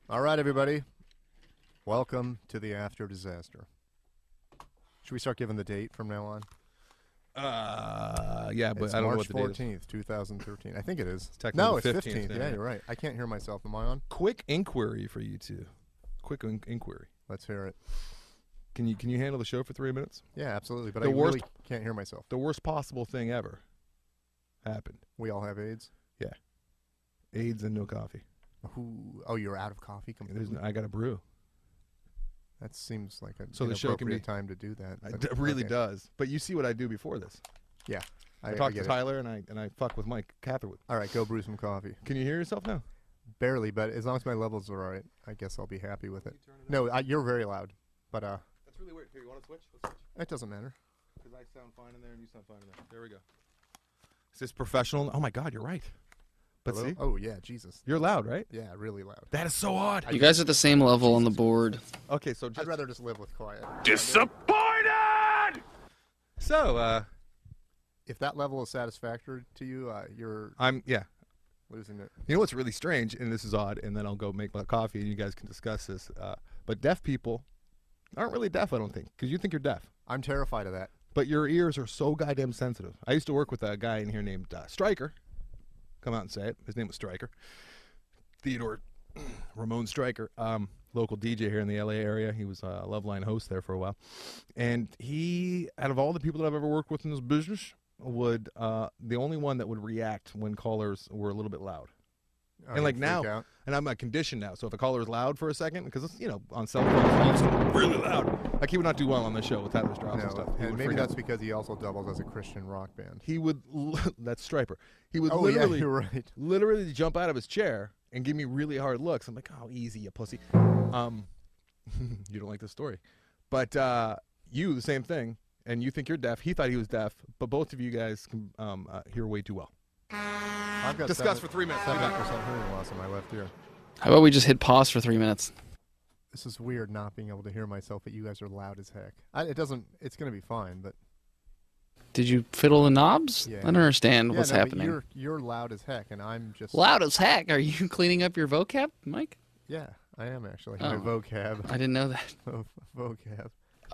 All right, everybody. Welcome to the After Disaster. Should we start giving the date from now on? Yeah, but It's I don't know March what the date is. 14th, 2013. I think it is. technically No, the it's 15th, 15th. yeah. Yeah, you're right. I can't hear myself. Am I on? Quick inquiry for you two. Quick inquiry. Let's hear it. Can you handle the show for 3 minutes? Yeah, absolutely. But The I worst- really can't hear myself. The worst possible thing ever happened. We all have AIDS. AIDS and no coffee. Ooh. Oh, you're out of coffee completely? I got a brew. That seems like an So the show can inappropriate be- time to do that. It but really okay. does. But you see what I do before this. I talk to get it. Tyler and I fuck with Mike Catherwood. All right, go brew some coffee. Can you hear yourself now? Barely, but as long as my levels are all right, I guess I'll be happy with it. No, you're very loud, but That's really weird. Here, you want to switch? Let's switch. it doesn't matter. Because I sound fine in there and you sound fine in there. There we go. Is this professional? Oh my God, you're right. But Hello? see, Oh, yeah, Jesus. you're loud, right? Yeah, really loud. That is so odd. You guys are the same level on the board. Okay, so just I'd rather just live with quiet. Disappointed! so If that level is satisfactory to you, you're yeah. losing it. You know what's really strange, and this is odd, and then I'll go make my coffee, and you guys can discuss this. But deaf people aren't really deaf, I don't think, because you think you're deaf. I'm terrified of that. But your ears are so goddamn sensitive. I used to work with a guy in here named Stryker. Come out and say it. His name was Stryker. Theodore Ramon Stryker, local DJ here in the LA area. He was a Loveline host there for a while. And he, out of all the people that I've ever worked with in this business, would the only one that would react when callers were a little bit loud. Oh, And like you freak now, out? and I'm conditioned now. So if a caller is loud for a second, because on cell phones, it's really loud. Like he would not do well on the show with Tyler's drops and stuff. No, He and would maybe freak out. that's because he also doubles as a Christian rock band. He would. That's Striper. He would Oh, literally, yeah, you're right. literally jump out of his chair and give me really hard looks. I'm like, oh, easy, you pussy. You don't like this story, but you the same thing, and you think you're deaf. He thought he was deaf, but both of you guys can hear way too well. I've got Discuss for 3 minutes. 7% hearing loss in my left ear. How about we just hit pause for 3 minutes? This is weird not being able to hear myself, but you guys are loud as heck. It's going to be fine, but... Did you fiddle the knobs? Yeah. I don't understand what's no, but happening. You're loud as heck, and I'm just... Loud as heck. Are you cleaning up your vocab, Mike? Yeah, I am actually. Oh. My vocab. I didn't know that. Vocab.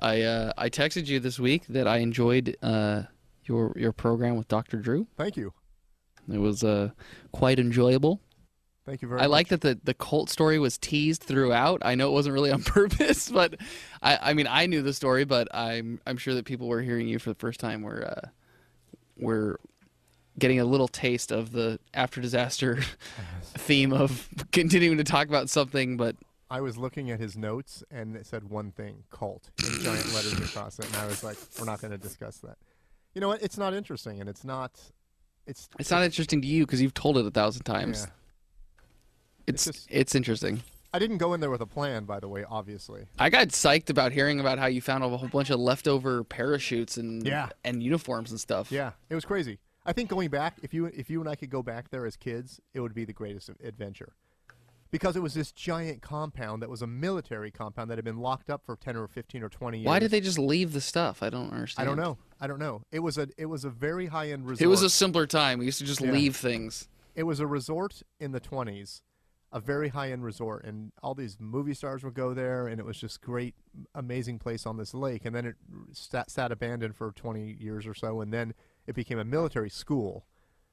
I texted you this week that I enjoyed your program with Dr. Drew. Thank you. It was quite enjoyable. Thank you very I much. like that the cult story was teased throughout. I know it wasn't really on purpose, but I mean I knew the story, but I'm sure that people were hearing you for the first time were getting a little taste of the after disaster theme of continuing to talk about something, but I was looking at his notes, and it said one thing, cult, in giant letters across it, and I was like, we're not going to discuss that. You know what? It's not interesting, and it's not... it's not interesting to you because you've told it 1,000 times. Yeah. It's just- interesting. I didn't go in there with a plan, by the way, obviously. I got psyched about hearing about how you found a whole bunch of leftover parachutes and Yeah. and uniforms and stuff. Yeah, it was crazy. I think going back, if you and I could go back there as kids, it would be the greatest adventure. Because it was this giant compound that was a military compound that had been locked up for 10 or 15 or 20 years. Why did they just leave the stuff? I don't understand. I don't know. It was a very high-end resort. It was a simpler time. We used to just Yeah. leave things. It was a resort in the 20s, a very high-end resort, and all these movie stars would go there, and it was just great, amazing place on this lake. And then it sat abandoned for 20 years or so, and then it became a military school,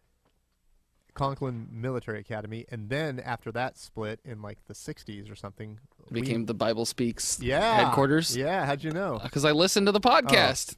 Conklin Military Academy, and then after that split in like the 60s or something, It became the Bible Speaks yeah, headquarters. Yeah, how'd you know? Because I listened to the podcast.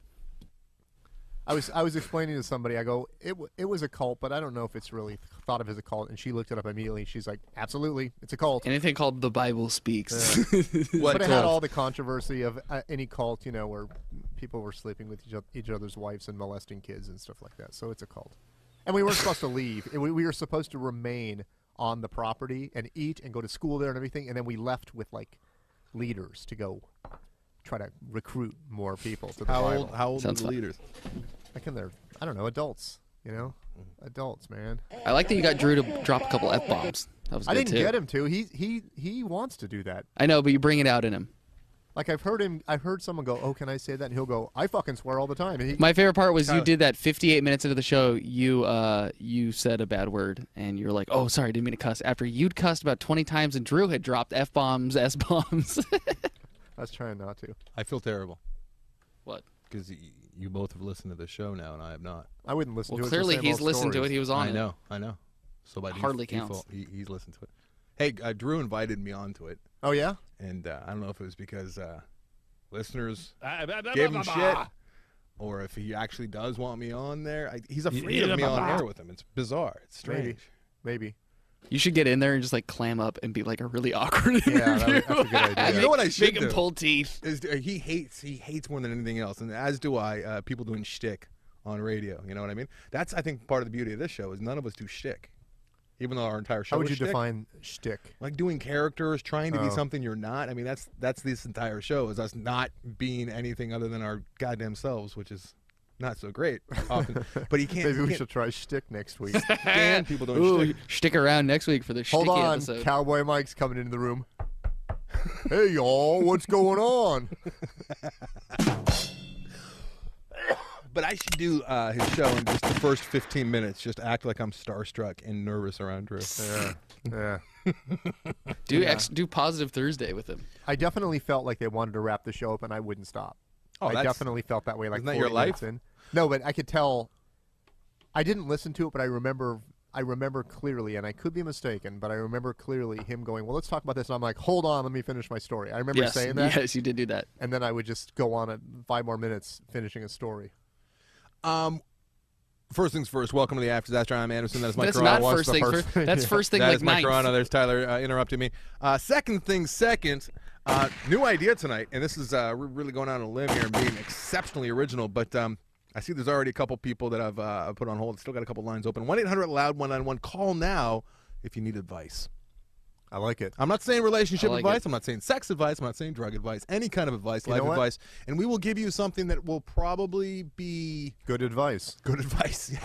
I was explaining to somebody. I go, it was a cult, but I don't know if it's really thought of as a cult. And she looked it up immediately. She's like, absolutely, it's a cult. Anything called the Bible Speaks. But it had all the controversy of any cult, where people were sleeping with each other's wives and molesting kids and stuff like that. So it's a cult. And we weren't supposed to leave. We were supposed to remain on the property and eat and go to school there and everything. And then we left with like leaders to go try to recruit more people to the Bible. How old are Sounds the fun. leaders? Like in there, I don't know, adults. Adults, man. I like that you got Drew to drop a couple F-bombs. That was good I didn't too. get him to. He wants to do that. I know, but you bring it out in him. Like I've heard someone go, "Oh, can I say that?" And he'll go, "I fucking swear all the time." And My favorite part was you Tyler. did that 58 minutes into the show. You said a bad word, and you were like, "Oh, sorry, didn't mean to cuss." After you'd cussed about 20 times, and Drew had dropped f-bombs, s-bombs. I was trying not to. I feel terrible What? because you both have listened to the show now, and I have not. I wouldn't listen Well, to it. clearly It's the he's same old listened to it. stories. He was on I it. know, I know. So by Hardly default, counts. he's listened to it. Hey, Drew invited me onto it, Oh yeah. and I don't know if it was because listeners gave him shit, or if he actually does want me on there. He's afraid of me on air with him. It's bizarre. It's strange. Maybe. You should get in there and just like clam up and be like a really awkward Yeah, interview. that's a good idea. You know what I should Make him do? pull teeth. He hates more than anything else, and as do I. People doing shtick on radio. You know what I mean? That's, I think, part of the beauty of this show is none of us do shtick, even though our entire show. How would is you shtick. define shtick? Like doing characters, trying to be Oh. something you're not. I mean, that's this entire show is us not being anything other than our goddamn selves, which is not so great often. But he can't. Maybe we can't should try shtick next week. stand people doing Ooh, shtick. stick around next week for the Hold shticky on, episode. Cowboy Mike's coming into the room. Hey y'all, what's going on? But I should do his show in just the first 15 minutes. Just act like I'm starstruck and nervous around Drew. Yeah. Do Positive Thursday with him. I definitely felt like they wanted to wrap the show up, and I wouldn't stop. Oh, I that's- definitely felt that way. Like Isn't that 40 your life? minutes in. No, but I could tell. I didn't listen to it, but I remember clearly, and I could be mistaken, but I remember clearly him going, "Well, let's talk about this." And I'm like, "Hold on, let me finish my story." I remember Yes, saying that, yes, you did do that. and then I would just go on at 5 more minutes finishing a story. First things first. Welcome to the After Disaster. I'm Anderson. That is Mike That's Corona. not watch first the thing. first thing. That's first thing That like is Mike ninth. Corona. There's Tyler interrupting me. Second thing second. New idea tonight, and this is we're really going out on a limb here and being exceptionally original. But I see there's already a couple people that I've put on hold. Still got a couple lines open. 1-800-LOUD-191. Call now if you need advice. I like it. I'm not saying relationship I like advice. it. I'm not saying sex advice. I'm not saying drug advice. Any kind of advice, You life know what? advice, and we will give you something that will probably be Good advice. good advice.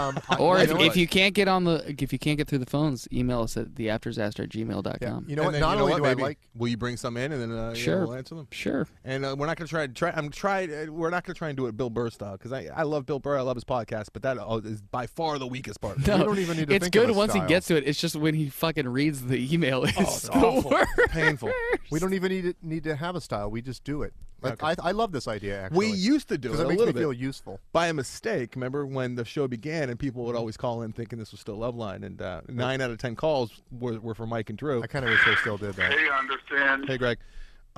Or You know if what? you can't get if you can't get through the phones, email us at theafterdisaster@gmail.com. Yeah. You know And what? then Not you know only what, do baby? I like. Will you bring some in and then Sure. we'll answer them? Sure. And we're not going to we're not going to try and do it Bill Burr style because I love Bill Burr. I love his podcast, but that is by far the weakest part. No, don't even need to it's think of good a once he style. gets to it. It's just when he fucking reads the email. It's It's the awful. worst. Painful. We don't even need to have a style. We just do it. Like, Okay. I love this idea actually. We used to do it because a it makes little me feel bit useful. by a mistake. Remember when the show began and people would always call in thinking this was still Loveline, and 9 out of 10 calls were for Mike and Drew. I kind of wish they still did that. Hey, understand. Hey, Greg.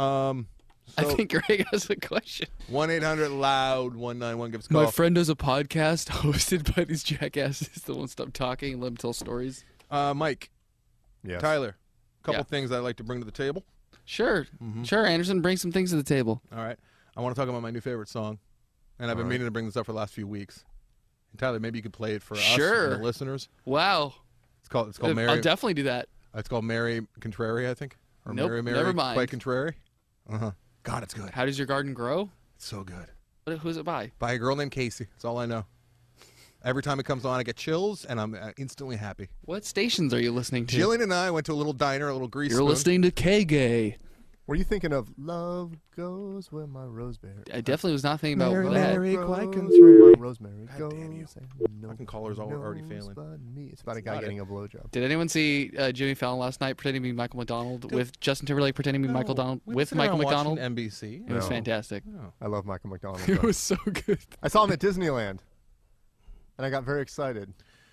I So think Greg has a question. 1-800-LOUD-191. Give us a call. My friend does a podcast hosted by these jackasses that won't stop talking and let them tell stories. Mike, Yes. Tyler, a couple Yeah. things I'd like to bring to the table. Sure. Sure, Anderson, bring some things to the table. All right. I want to talk about my new favorite song, and I've been All right. meaning to bring this up for the last few weeks. And Tyler, maybe you could play it for us Sure. and the listeners. Wow. It's called I'll Mary. definitely do that. It's called Mary Contrary, I think. Or Nope, Mary never mind. Quite Contrary. God, it's good. How does your garden grow? It's so good. Who's it by? By a girl named Casey. That's all I know. Every time it comes on, I get chills, and I'm instantly happy. What stations are you listening to? Jillian and I went to a little diner, a little grease You're spoon. listening to K-Gay. Were you thinking of "Love Goes Where My Rosemary"? I definitely was not thinking about Mary, that. Mary. Love quite goes contrary. where my Rosemary God goes. damn you. and no Fucking callers one already knows failing. but me. It's about a guy about getting a blowjob. Did anyone see Jimmy Fallon last night pretending to be Michael McDonald with Justin Timberlake pretending to be Michael Donald We with sit around Michael McDonald? watching NBC. It was No. fantastic. Oh. I love Michael McDonald. It though. was so good. I saw him at Disneyland, and I got very excited.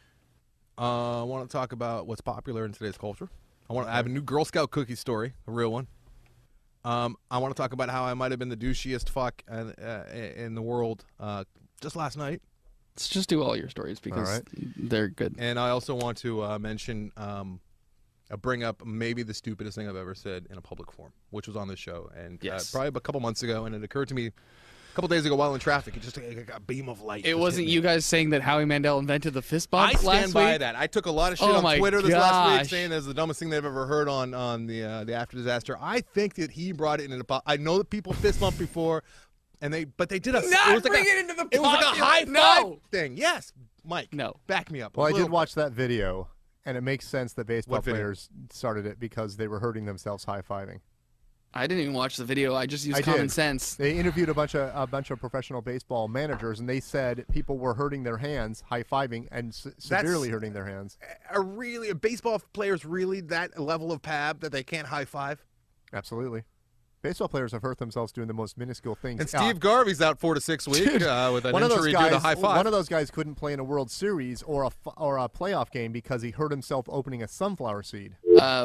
I want to talk about what's popular in today's culture. I have a new Girl Scout cookie story, a real one. I want to talk about how I might have been the douchiest fuck in the world just last night. Let's just do all your stories because right. they're good. And I also want to mention, bring up maybe the stupidest thing I've ever said in a public forum, which was on this show. And Yes. probably a couple months ago, and it occurred to me a couple days ago while in traffic. It just like a beam of light. It just wasn't hit me. you guys saying that Howie Mandel invented the fist bump I stand last by week? that. I took a lot of shit Oh on my Twitter this last week gosh. saying that's the dumbest thing they've ever heard on the After Disaster. I think that he brought it in. I know that people fist bump before, but they did a. Not it was like bring a, it into the It was like a popular- high five No. thing. Yes, Mike. No. back me up. Well, a I did little watch that video, and it makes sense that baseball What video? players started it because they were hurting themselves high-fiving. I didn't even watch the video. I just used I common did. sense. They interviewed a bunch of professional baseball managers, and they said people were hurting their hands, high-fiving, and severely hurting their hands. Are baseball players really that level of pab that they can't high five? Absolutely. Baseball players have hurt themselves doing the most minuscule things. And Steve Garvey's out 4 to 6 weeks with an one of those injury guys, due to high five. One of those guys couldn't play in a World Series or a playoff game because he hurt himself opening a sunflower seed.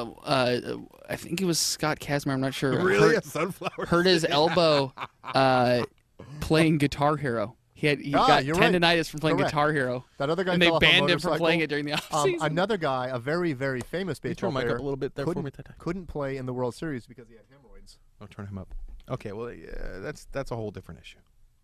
I think it was Scott Kazmir. I'm not sure. Really? A sunflower Hurt his elbow playing Guitar Hero. He got you're right. tendonitis from playing Correct. Guitar Hero. That other guy and they fell off a banned him from motorcycle. playing it during the offseason. Another guy, a very, very famous baseball turn Mike player, up a little bit there for me, couldn't play in the World Series because he had hemorrhoids. Oh, turn him up. Okay, well, yeah, that's a whole different issue.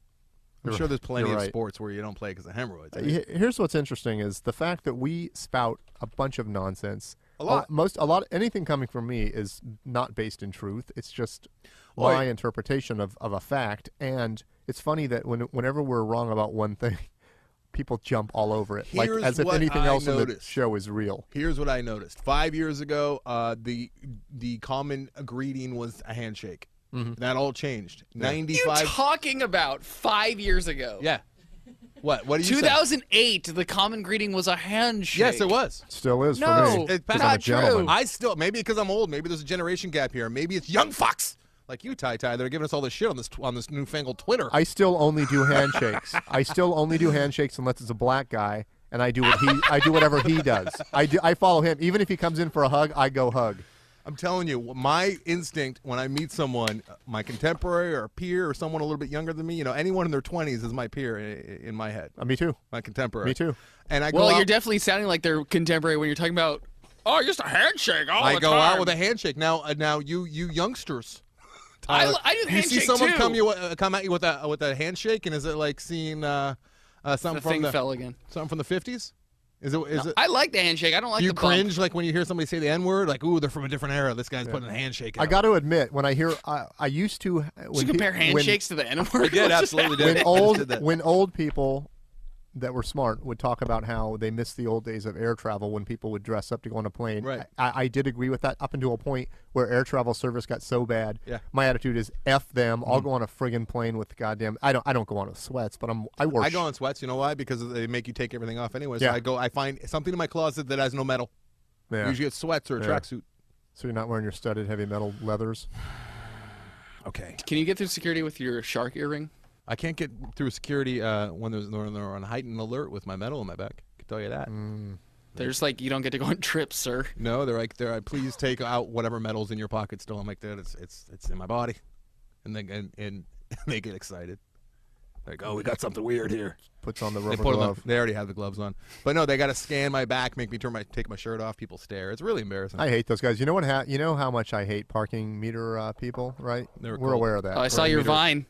I'm You're sure there's plenty you're of right. sports where you don't play because of hemorrhoids. Here's what's interesting is the fact that we spout a bunch of nonsense. A lot. Anything coming from me is not based in truth. It's just Well, my interpretation of a fact. And it's funny that whenever we're wrong about one thing, people jump all over it, like Here's as if what anything I else in the noticed. show is real. Here's what I noticed. 5 years ago, the common greeting was a handshake. That all changed. You 95. talking about 5 years ago? Yeah. What do you say? 2008. The common greeting was a handshake. Yes, it was. Still is No, for me. It's 'cause not I'm a gentleman. true. I still maybe because I'm old. Maybe there's a generation gap here. Maybe it's young fucks like you, Ty. They're giving us all this shit on this newfangled Twitter. I still only do handshakes. I still only do handshakes unless it's a black guy, and I do whatever he does. I follow him. Even if he comes in for a hug, I go hug. I'm telling you, my instinct when I meet someone, my contemporary or a peer or someone a little bit younger than me, anyone in their 20s is my peer in my head. Me too. My contemporary. Me too. And I go Well, out, you're definitely sounding like they're contemporary when you're talking about, oh, just a handshake all I the go time. out with a handshake. Now you youngsters. I Tyler, do the you see handshake, someone too. come at you with a handshake, and is it like seeing something The from thing the fell again. something from the 50s? Is it? I like the handshake. I don't like Do you the bump. cringe like when you hear somebody say the N word? Like, ooh, they're from a different era. This guy's putting a handshake. I out. got to admit, when I hear, I used to. Did you compare handshakes to the N-word? did, absolutely did. When old people that were smart would talk about how they missed the old days of air travel when people would dress up to go on a plane. Right. I did agree with that up until a point where air travel service got so bad. Yeah. My attitude is F them. I'll go on a friggin' plane with goddamn. I don't go on with sweats, but I wear. I go on sweats. You know why? Because they make you take everything off anyway. So Yeah. I find something in my closet that has no metal. Yeah. Usually it's sweats or a Yeah. tracksuit. So you're not wearing your studded heavy metal leathers. Okay. Can you get through security with your shark earring? I can't get through security when they're on heightened alert with my metal in my back. I can tell you that. They're just like, you don't get to go on trips, sir. No, they're like, please take out whatever metal's in your pocket still. I'm like, that it's in my body, and they get excited. Like, oh, we got something weird here. Puts on the They rubber put 'em on. glove. They already have the gloves on, but no, they got to scan my back, make me take my shirt off. People stare. It's really embarrassing. I hate those guys. You know what? You know how much I hate parking meter people, right? They're We're cool. aware of that. Oh, I saw right? your Meter- Vine.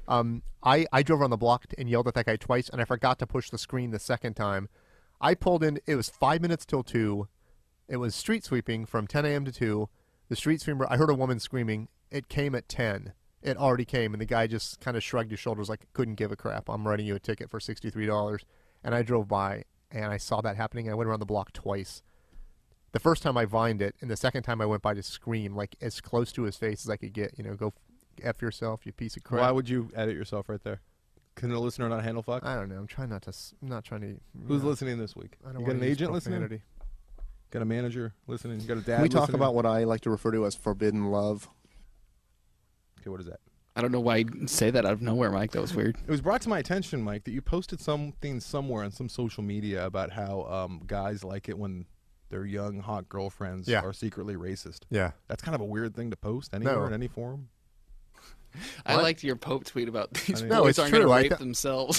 I drove around the block and yelled at that guy twice, and I forgot to push the screen the second time. I pulled in. It was 5 minutes till 2. It was street sweeping from 10 a.m. to 2. The street sweeper. I heard a woman screaming. It came at 10. It already came, and the guy just kind of shrugged his shoulders like couldn't give a crap. I'm writing you a ticket for $63, and I drove by and I saw that happening. And I went around the block twice. The first time I vined it, and the second time I went by to scream like as close to his face as I could get. Go F yourself, you piece of crap. Why would you edit yourself right there? Can the listener not handle fuck? I don't know. I'm trying not to. I'm not trying to. Who's listening this week? I don't You got an wanna use agent listening? profanity. Got a manager listening? You got a dad Can we talk listening? about what I like to refer to as forbidden love? Okay, what is that? I don't know why you'd say that out of nowhere, Mike. That was weird. It was brought to my attention, Mike, that you posted something somewhere on some social media about how guys like it when their young, hot girlfriends Yeah. are secretly racist. Yeah. That's kind of a weird thing to post anywhere No. in any forum. I What? liked your Pope tweet about these mean- boys No, it's aren't true. going to I rape th- themselves.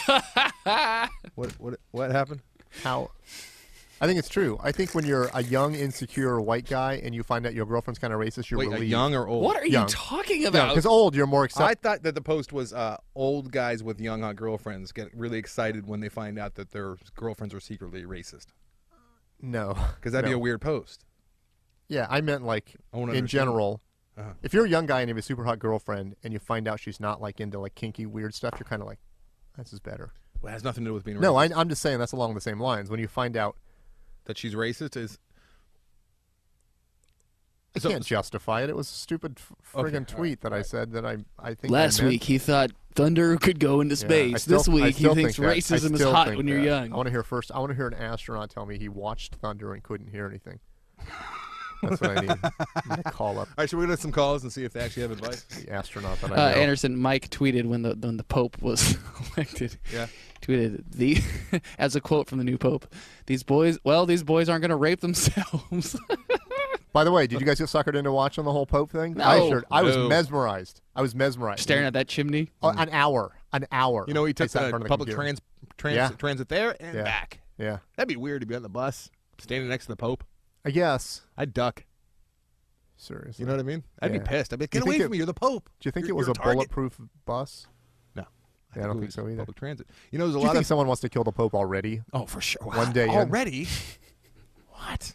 What happened? How? I think it's true. I think when you're a young, insecure white guy and you find out your girlfriend's kind of racist, you're Wait, relieved. young or old? What are Young. you talking about? Because old, you're more I accepted. thought that the post was old guys with young, hot girlfriends get really excited when they find out that their girlfriends are secretly racist. No, Because that'd be No. a weird post. Yeah, I meant like I wanna in understand. general. Uh-huh. If you're a young guy and you have a super hot girlfriend and you find out she's not like into like kinky weird stuff, you're kind of like, this is better. Well, it has nothing to do with being No, racist. I'm just saying that's along the same lines. When you find out, That she's racist is... I can't justify it. It was a stupid friggin' tweet that I said that I think Last I meant. week he thought Thunder could go into Yeah, space. I this still week he think thinks that. I racism is still hot think when you're that. young. I want to hear first. I want to hear an astronaut tell me he watched Thunder and couldn't hear anything. That's what I need. I'm gonna call up All right, should we get some calls and see if they actually have advice? the astronaut that I know. Anderson, Mike tweeted when the Pope was elected. Yeah. Tweeted as a quote from the new Pope. These boys aren't going to rape themselves. By the way, did you guys get suckered into watching the whole Pope thing? No. I was No. mesmerized. Staring at that chimney. Oh, an hour. You know, he I took sat in the front of public computer. transit there and Yeah. back. Yeah, That'd be weird to be on the bus, standing next to the Pope. I guess. I'd duck. Seriously. You know what I mean? I'd Yeah. be pissed. I'd be like, Do you get away think from me. You're the Pope. Do you think You're- it was you're a target. bulletproof bus? No. Yeah, I don't it think was so either. Public transit. You know, there's a Do you lot think of. someone wants to kill the Pope already? Oh, for sure. One day in? already. What?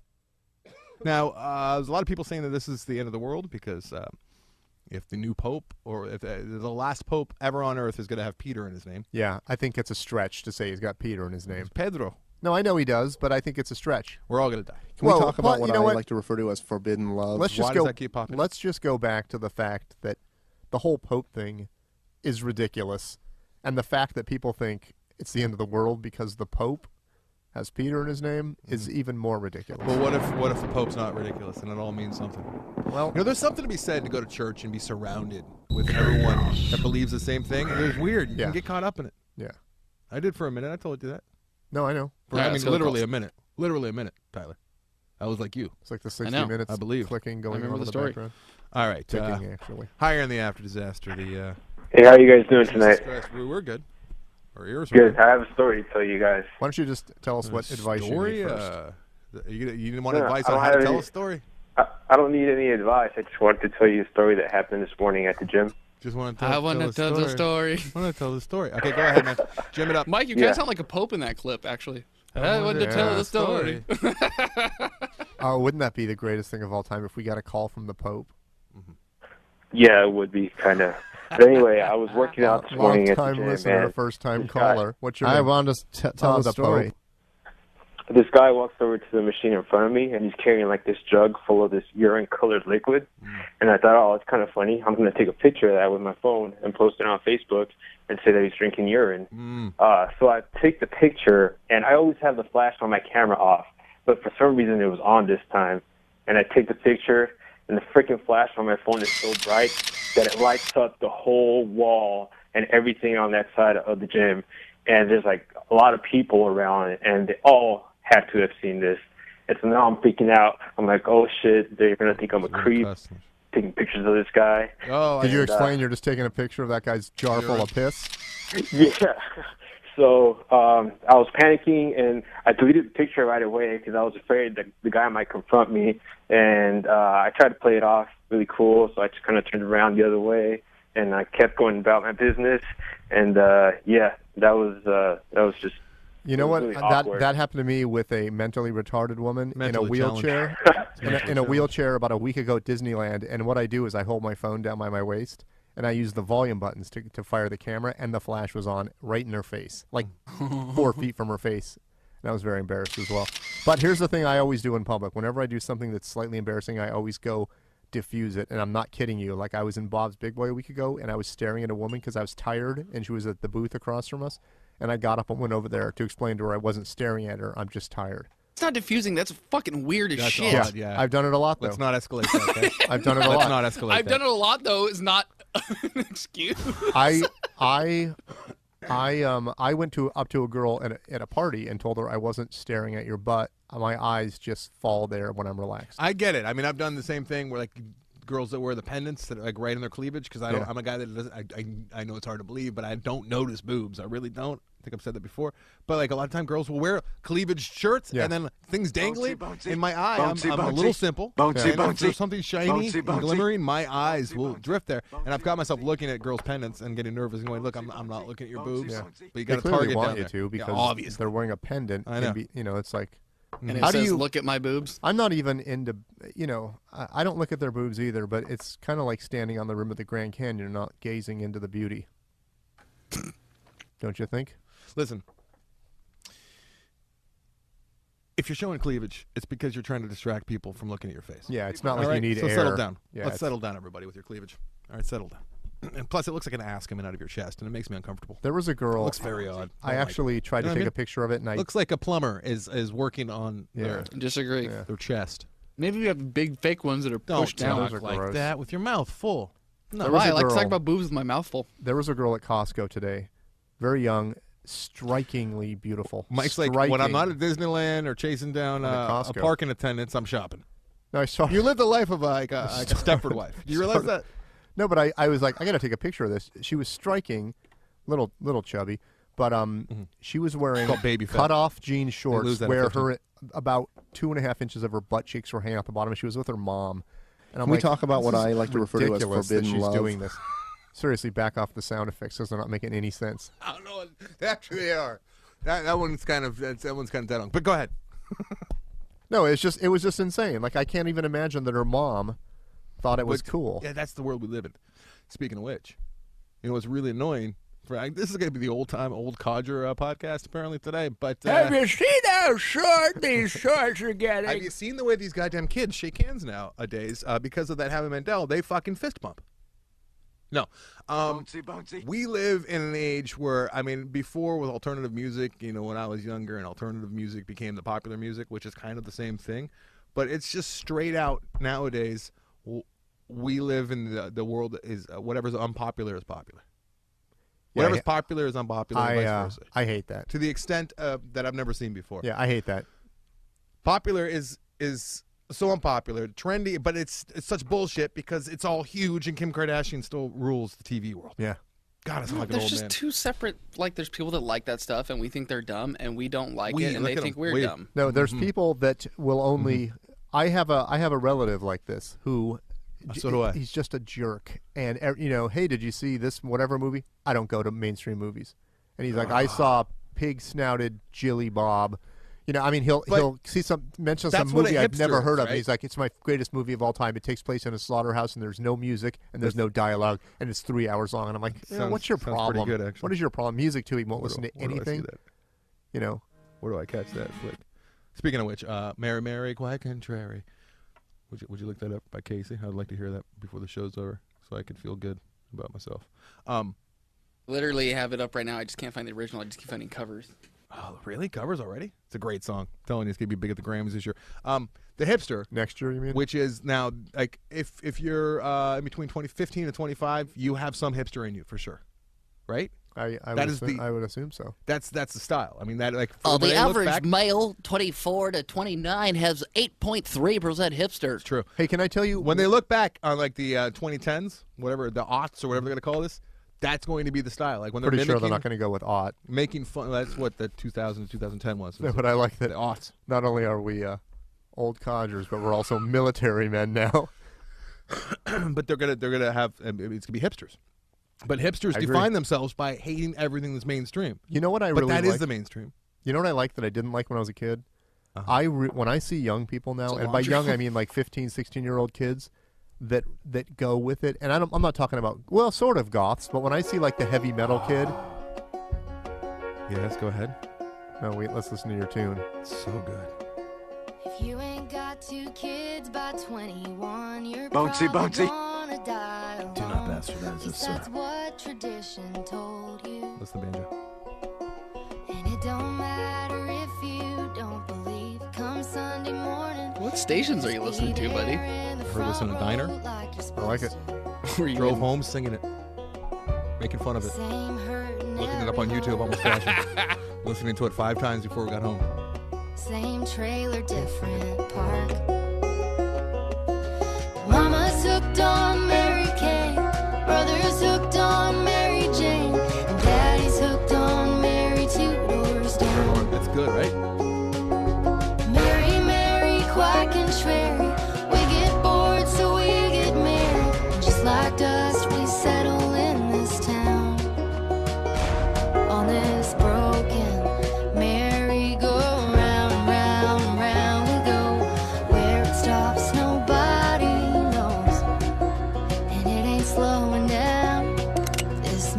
Now, there's a lot of people saying that this is the end of the world because if the new Pope or if the last Pope ever on Earth is going to have Peter in his name, Yeah, I think it's a stretch to say he's got Peter in his name. it's Pedro. No, I know he does, but I think it's a stretch. We're all going to die. Can we Well, talk but about what you know I what? like to refer to as forbidden love? Let's just Why go. does that keep popping up? Let's just go back to the fact that the whole Pope thing is ridiculous, and the fact that people think it's the end of the world because the Pope has Peter in his name is even more ridiculous. Well, what if the Pope's not ridiculous and it all means something? Well, You know, there's something to be said to go to church and be surrounded with everyone that believes the same thing. It was weird. You Yeah. can get caught up in it. yeah. I did for a minute. I told you that. No, I know. For, Yeah, I mean, that's what it literally calls- a minute. Literally a minute, Tyler. I was like you. It's like the I 60 know. minutes I believe. clicking going remember on in the the story. background. All right. Ticking, actually. Higher in the after disaster. The Hey, how you guys doing Jesus tonight? Christ, we're good. Our ears are Good. I have a story to tell you guys. Why don't you just tell us what advice story, you need first? You didn't want No, advice I on don't how to have tell any- a story? I don't need any advice. I just wanted to tell you a story that happened this morning at the gym. Just want to I want to tell the story. I want to tell the story. Okay, go ahead, man. Jim it up. Mike, you kind Yeah. of sound like a Pope in that clip, actually. I want to yeah, tell the story. Oh, wouldn't that be the greatest thing of all time if we got a call from the Pope? Yeah, it would be kind of. But anyway, I was working out this morning at the Long-time gym, listener, and first-time this guy- caller. What's your I name? want to tell Oh, the the story. Pope. this guy walks over to the machine in front of me, and he's carrying like this jug full of this urine-colored liquid. And I thought, oh, it's kind of funny. I'm going to take a picture of that with my phone and post it on Facebook and say that he's drinking urine. So I take the picture, and I always have the flash on my camera off, but for some reason it was on this time. And I take the picture, and the freaking flash on my phone is so bright that it lights up the whole wall and everything on that side of the gym. And there's like a lot of people around, and they all had to have seen this. And so now I'm freaking out. I'm like, oh shit, they're gonna think I'm a creep taking pictures of this guy. Oh, Did you And, explain you're just taking a picture of that guy's jar full of piss? Yeah. So I was panicking, and I deleted the picture right away because I was afraid that the guy might confront me. And I tried to play it off really cool, so I just kind of turned around the other way, and I kept going about my business. And yeah, that was just. You know It what? was really awkward. That happened to me with a mentally retarded woman in a Mentally wheelchair. in a Mentally wheelchair about a week ago at Disneyland. And what I do is I hold my phone down by my waist, and I use the volume buttons to fire the camera, and the flash was on right in her face, like 4 feet from her face. And I was very embarrassed as well. But here's the thing I always do in public. Whenever I do something that's slightly embarrassing, I always go diffuse it. And I'm not kidding you. Like I was in Bob's Big Boy a week ago, and I was staring at a woman because I was tired, and she was at the booth across from us. And I got up and went over there to explain to her I wasn't staring at her. I'm just tired. It's not diffusing. That's fucking weird as That's shit. odd. Yeah. I've done it a lot, though. Let's not escalate that. Okay? I've done it a Let's lot. not escalate I've that. done it a lot, though. Is not an excuse. I went up to a girl at a party and told her I wasn't staring at your butt. My eyes just fall there when I'm relaxed. I get it. I mean, I've done the same thing where like girls that wear the pendants that are like right in their cleavage because I don't. Yeah. I'm a guy that doesn't. I know it's hard to believe, but I don't notice boobs. I really don't. I think I've said that before. But like a lot of time, girls will wear cleavage shirts Yeah. and then things dangling bouncy. in my eye. Bouncy, I'm a bouncy. little simple. Bouncy, and if bouncy. there's something shiny Bouncy, and bouncy. glimmering, my eyes will bouncy. drift there. And I've got myself looking at girls' pendants and getting nervous and going, "Look, I'm not looking at your boobs." Yeah. But you They got to clearly target want down you there. to because yeah, obviously. they're wearing a pendant. I know. And it's like And it How do says, you- "Look at my boobs." I'm not even into I don't look at their boobs either, but it's kind of like standing on the rim of the Grand Canyon and not gazing into the beauty. Don't you think? Listen, if you're showing cleavage, it's because you're trying to distract people from looking at your face. Yeah, it's not All like right? you need so air. settle down. Yeah, Let's it's- settle down, everybody, with your cleavage. All right, settle down. And plus, it looks like an ass coming out of your chest, and it makes me uncomfortable. There was a girl. Looks very odd. I actually tried You know to what I take mean? a picture of it, and I Looks like a plumber is working on Disagree. Yeah. their chest. Maybe we have big fake ones that are Don't pushed down. those are talk like gross. that with your mouth full. No, Why? a I like to talk girl- about boobs with my mouth full. there was a girl at Costco today, very young, strikingly beautiful. Mike's like, when I'm not at Disneyland or chasing down I'm at a Costco. parking attendant, I'm shopping. No, I saw. You live the life of like a Stepford wife. Do you realize that? No, but I was like, I got to take a picture of this. She was striking, little chubby, but she was wearing called baby fat. cut off jean lose shorts that at where 15. her about 2.5 inches of her butt cheeks were hanging out the bottom. And she was with her mom. And I'm Can we like, talk about what this is I like to refer to as ridiculous that forbidden she's love? doing this. Seriously, back off the sound effects because they're not making any sense. I don't know. Actually, they are. That one's kind of dead on. But go ahead. No, it was just insane. Like I can't even imagine that her mom thought it was But, cool. Yeah, that's the world we live in. Speaking of which, you know what's really annoying? This is going to be the old codger podcast apparently today. But you seen how short these shorts are getting? have you seen the way these goddamn kids shake hands nowadays because of that Howie Mandel? They fucking fist bump. No. Bouncy. We live in an age where, I mean, before with alternative music, you know, when I was younger and alternative music became the popular music, which is kind of the same thing, but it's just straight out nowadays, we live in the world that is whatever's unpopular is popular. Yeah, Whatever's popular is unpopular, and vice versa. I hate that. To the extent that I've never seen before. Yeah, I hate that. Popular is so unpopular, trendy, but it's such bullshit because it's all huge and Kim Kardashian still rules the TV world. Yeah. God, it's like an There's old just man. two separate. Like, there's people that like that stuff, and we think they're dumb, and we don't like We it, and look they at think 'em. we're We- dumb. No, there's people that will only. I have a relative like this who. So do I. He's just a jerk, and hey, did you see this whatever movie? I don't go to mainstream movies, and he's like, I saw pig-snouted Jilly Bob. I mean, he'll mention some that's what a movie I've hipster never heard is, of. And right? he's like, it's my greatest movie of all time. It takes place in a slaughterhouse, and there's no music, and there's no dialogue, and it's 3 hours long. And I'm like, what's your sounds pretty problem? good, actually. What is your problem? Music too. He won't listen to Where do I see anything. that? Where do I catch that flick? Speaking of which, Mary, Mary, quite contrary. Would you look that up by Casey? I'd like to hear that before the show's over, so I could feel good about myself. Literally have it up right now. I just can't find the original. I just keep finding covers. Oh, really? Covers already? It's a great song. I'm telling you, it's gonna be big at the Grammys this year. The Hipster, Next year, you mean? which is now like if you're in between 2015 and 25, you have some hipster in you for sure, right? I would assume so. That's the style. I mean that like Oh, when the I look average back, male, 24 to 29, has 8.3% hipsters. true. Hey, can I tell you When they look back on like the 2010s, whatever the aughts or whatever they're gonna call this, that's going to be the style. Like when they're Pretty sure mimicking, they're not going to go with aught. making fun. That's what the 2000 to 2010 was. No, but I like that. the aughts. Not only are we old codgers, but we're also military men now. But they're gonna have it's gonna be hipsters. But hipsters I agree. define themselves by hating everything that's mainstream. You know what I But really that like? is the mainstream. You know what I like that I didn't like when I was a kid? Uh-huh. When I see young people now, It's a and by laundry young I room. mean like 15, 16-year-old kids that go with it. And I'm not talking about, well, sort of goths, but when I see like the heavy metal kid, Yes, go ahead. no, wait, let's listen to your tune. It's so good. If you ain't got 2 kids by 21, you're Bouncy, probably bouncy. gonna die alone. Do not bastardize At least that's what tradition told you. That's the banjo. And it don't matter if you don't believe. Come Sunday morning. What stations are you listening to, buddy? We're listening to Diner. I like it. Were you Drove in- home singing it, making fun of it, Same hurt in looking it up on every YouTube, almost crashing, listening to it 5 times before we got home. Same trailer, different park. Mama's hooked on Mary Kay, brother's hooked on Mary Jane, and daddy's hooked on Mary Two Doors Down. That's good, right? Mary, Mary, quite contrary. We get bored, so we get married. And just like dust, we settle in this town. On this broken merry-go-round, round, round we go. Where it stops, nobody knows. And it ain't slowing down, this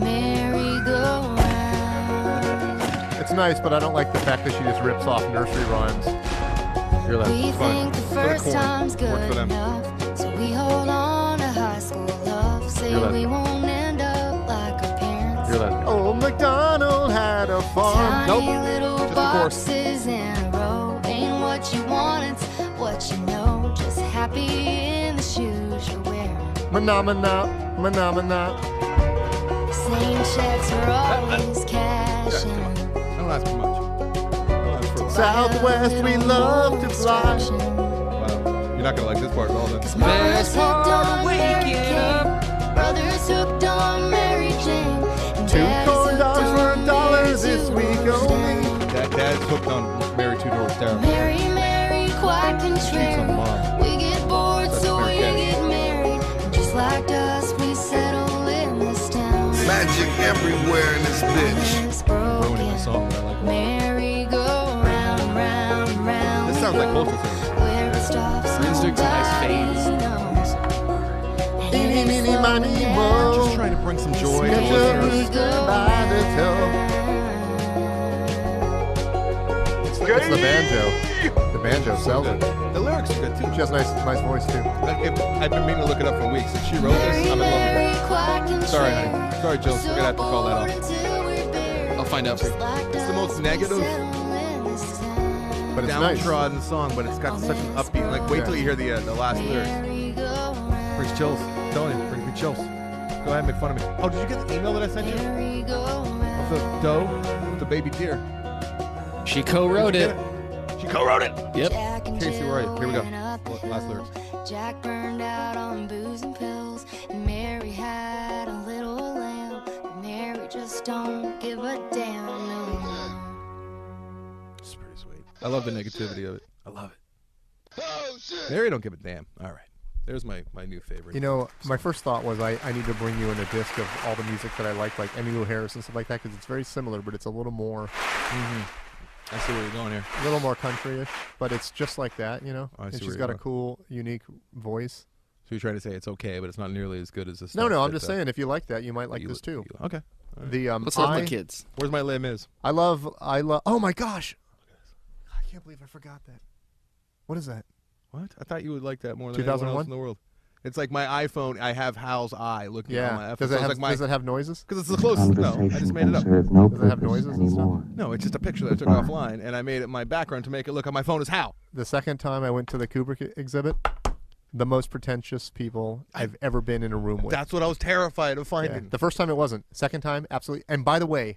merry-go-round. It's nice, but I don't like the fact that she just rips off nursery rhymes. Hear that? We It's fun. think the For the first corn. time's Works good for them. enough, so we hold on to high school love. Say Hear that? we won't end up like our parents. Hear that? Old MacDonald had a farm. Tiny Nope. little Just the chorus. boxes in a row. Ain't what you want, it's what you know. Just happy in the shoes you're wearing. Phenomena. Same checks are always cashing. I don't ask for much. I don't ask for a lot. Southwest, we love to fly. Wow. You're not gonna like this part at all, then. Mama's hooked on Mary Kate. Brothers hooked on Mary Jane. And Two Dad's corn dogs hooked for on $1 Mary this Two week Doors only. Down. Dad's hooked on Mary Two Doors Down. Mary, Mary, quite She's a contrary. mom. We get bored, That's so Mary we Kay. get married. And just like us, we settle in this town. Magic everywhere in this bitch. It's Ruining my broken. song, but I like it. Merry go round, round, round. This sounds like Postal Service. Where it stops, Prince doing some nice nobody fades. knows. And Eeny, it's meeny, miny, slowing moe. Just trying to bring some joy to Get your listeners. rooster by the toe. It's the banjo. The banjo sells it. The lyrics are good too. She has a nice voice too. I've been meaning to look it up for weeks. Since she wrote this, I'm in love with her. Sorry, honey. Sorry, Jill. We're gonna have to call that off. I'll find out for you. It's the most negative, But it's nice. downtrodden song, but it's got such an upbeat. Like, wait till you hear the last lyrics. Brings chills. I'm telling you, brings me chills. Go ahead and make fun of me. Oh, did you get the email that I sent you of the doe with the baby deer? She co-wrote Did you it. get She co-wrote it. Yep. Casey, where are you? Here we go. Last lyrics. Jack burned out on booze and pills, and Mary had a little lamb. But Mary just don't give a damn. No. It's pretty sweet. I love the negativity of it. I love it. Mary don't give a damn. All right. There's my new favorite. You know, my first thought was I need to bring you in a disc of all the music that I like Emmylou Harris and stuff like that, because it's very similar, but it's a little more, I see where you're going here. a little more country-ish. But it's just like that, you know. I see And she's where got a you're cool, unique voice. So you're trying to say it's okay, but it's not nearly as good as this. No, stuff I'm that, just saying if you like that, you might like you- this too. you- okay. All right. The Let's love the kids. Where's my Les Mis? I love. Oh my gosh! I can't believe I forgot that. What is that? What? I thought you would like that more than anyone else 2001? in the world. It's like my iPhone. I have Hal's eye looking on my Yeah. iPhone. Does So it it's have? like my, Does it have noises? because it's the closest. No, I just made it up. No Does it have noises and stuff? No, it's just a picture that I took offline, and I made it my background to make it look on my phone as Hal. The second time I went to the Kubrick exhibit, the most pretentious people I've ever been in a room with. That's what I was terrified of Yeah. finding. The first time it wasn't. Second time, absolutely. And by the way,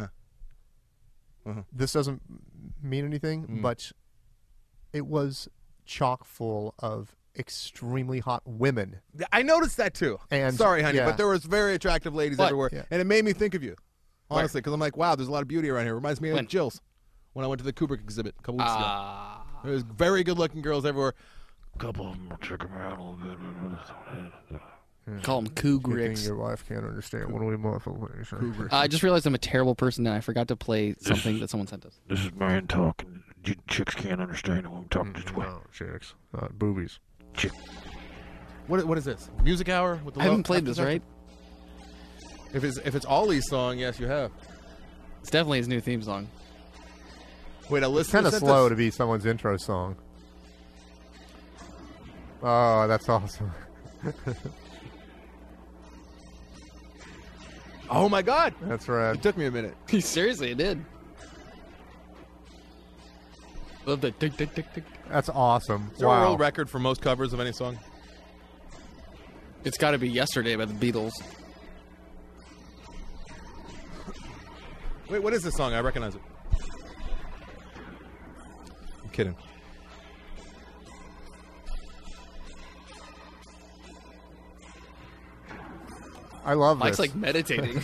this doesn't mean anything, but it was chock full of extremely hot women. I noticed that too. And- sorry, honey, yeah. but there was very attractive ladies What? everywhere, Yeah. and it made me think of you. Honestly, because I'm like, wow, there's a lot of beauty around here. Reminds me When? of Jill's when I went to the Kubrick exhibit a couple weeks ago. Ah. There was very good-looking girls everywhere. Couple of them will check them out a little bit. Call them You think Kugricks. your wife can't understand what we want for I just realized I'm a terrible person and I forgot to play something that someone sent us. This is man talking. You chicks can't understand when I'm talking this way. No, chicks, not boobies. What is this? Music Hour with the I haven't love- played this, right? If it's Ollie's song, yes, you have. It's definitely his new theme song. Wait, a It's listener kind of sent slow this- to be someone's intro song. Oh, that's awesome. Oh my God! That's right. It took me a minute. Seriously, it did. Love that tick tick tick tick. That's awesome. Is there a Wow. world record for most covers of any song? It's got to be Yesterday by the Beatles. Wait, what is this song? I recognize it. I'm kidding. I love Mike's this. like meditating.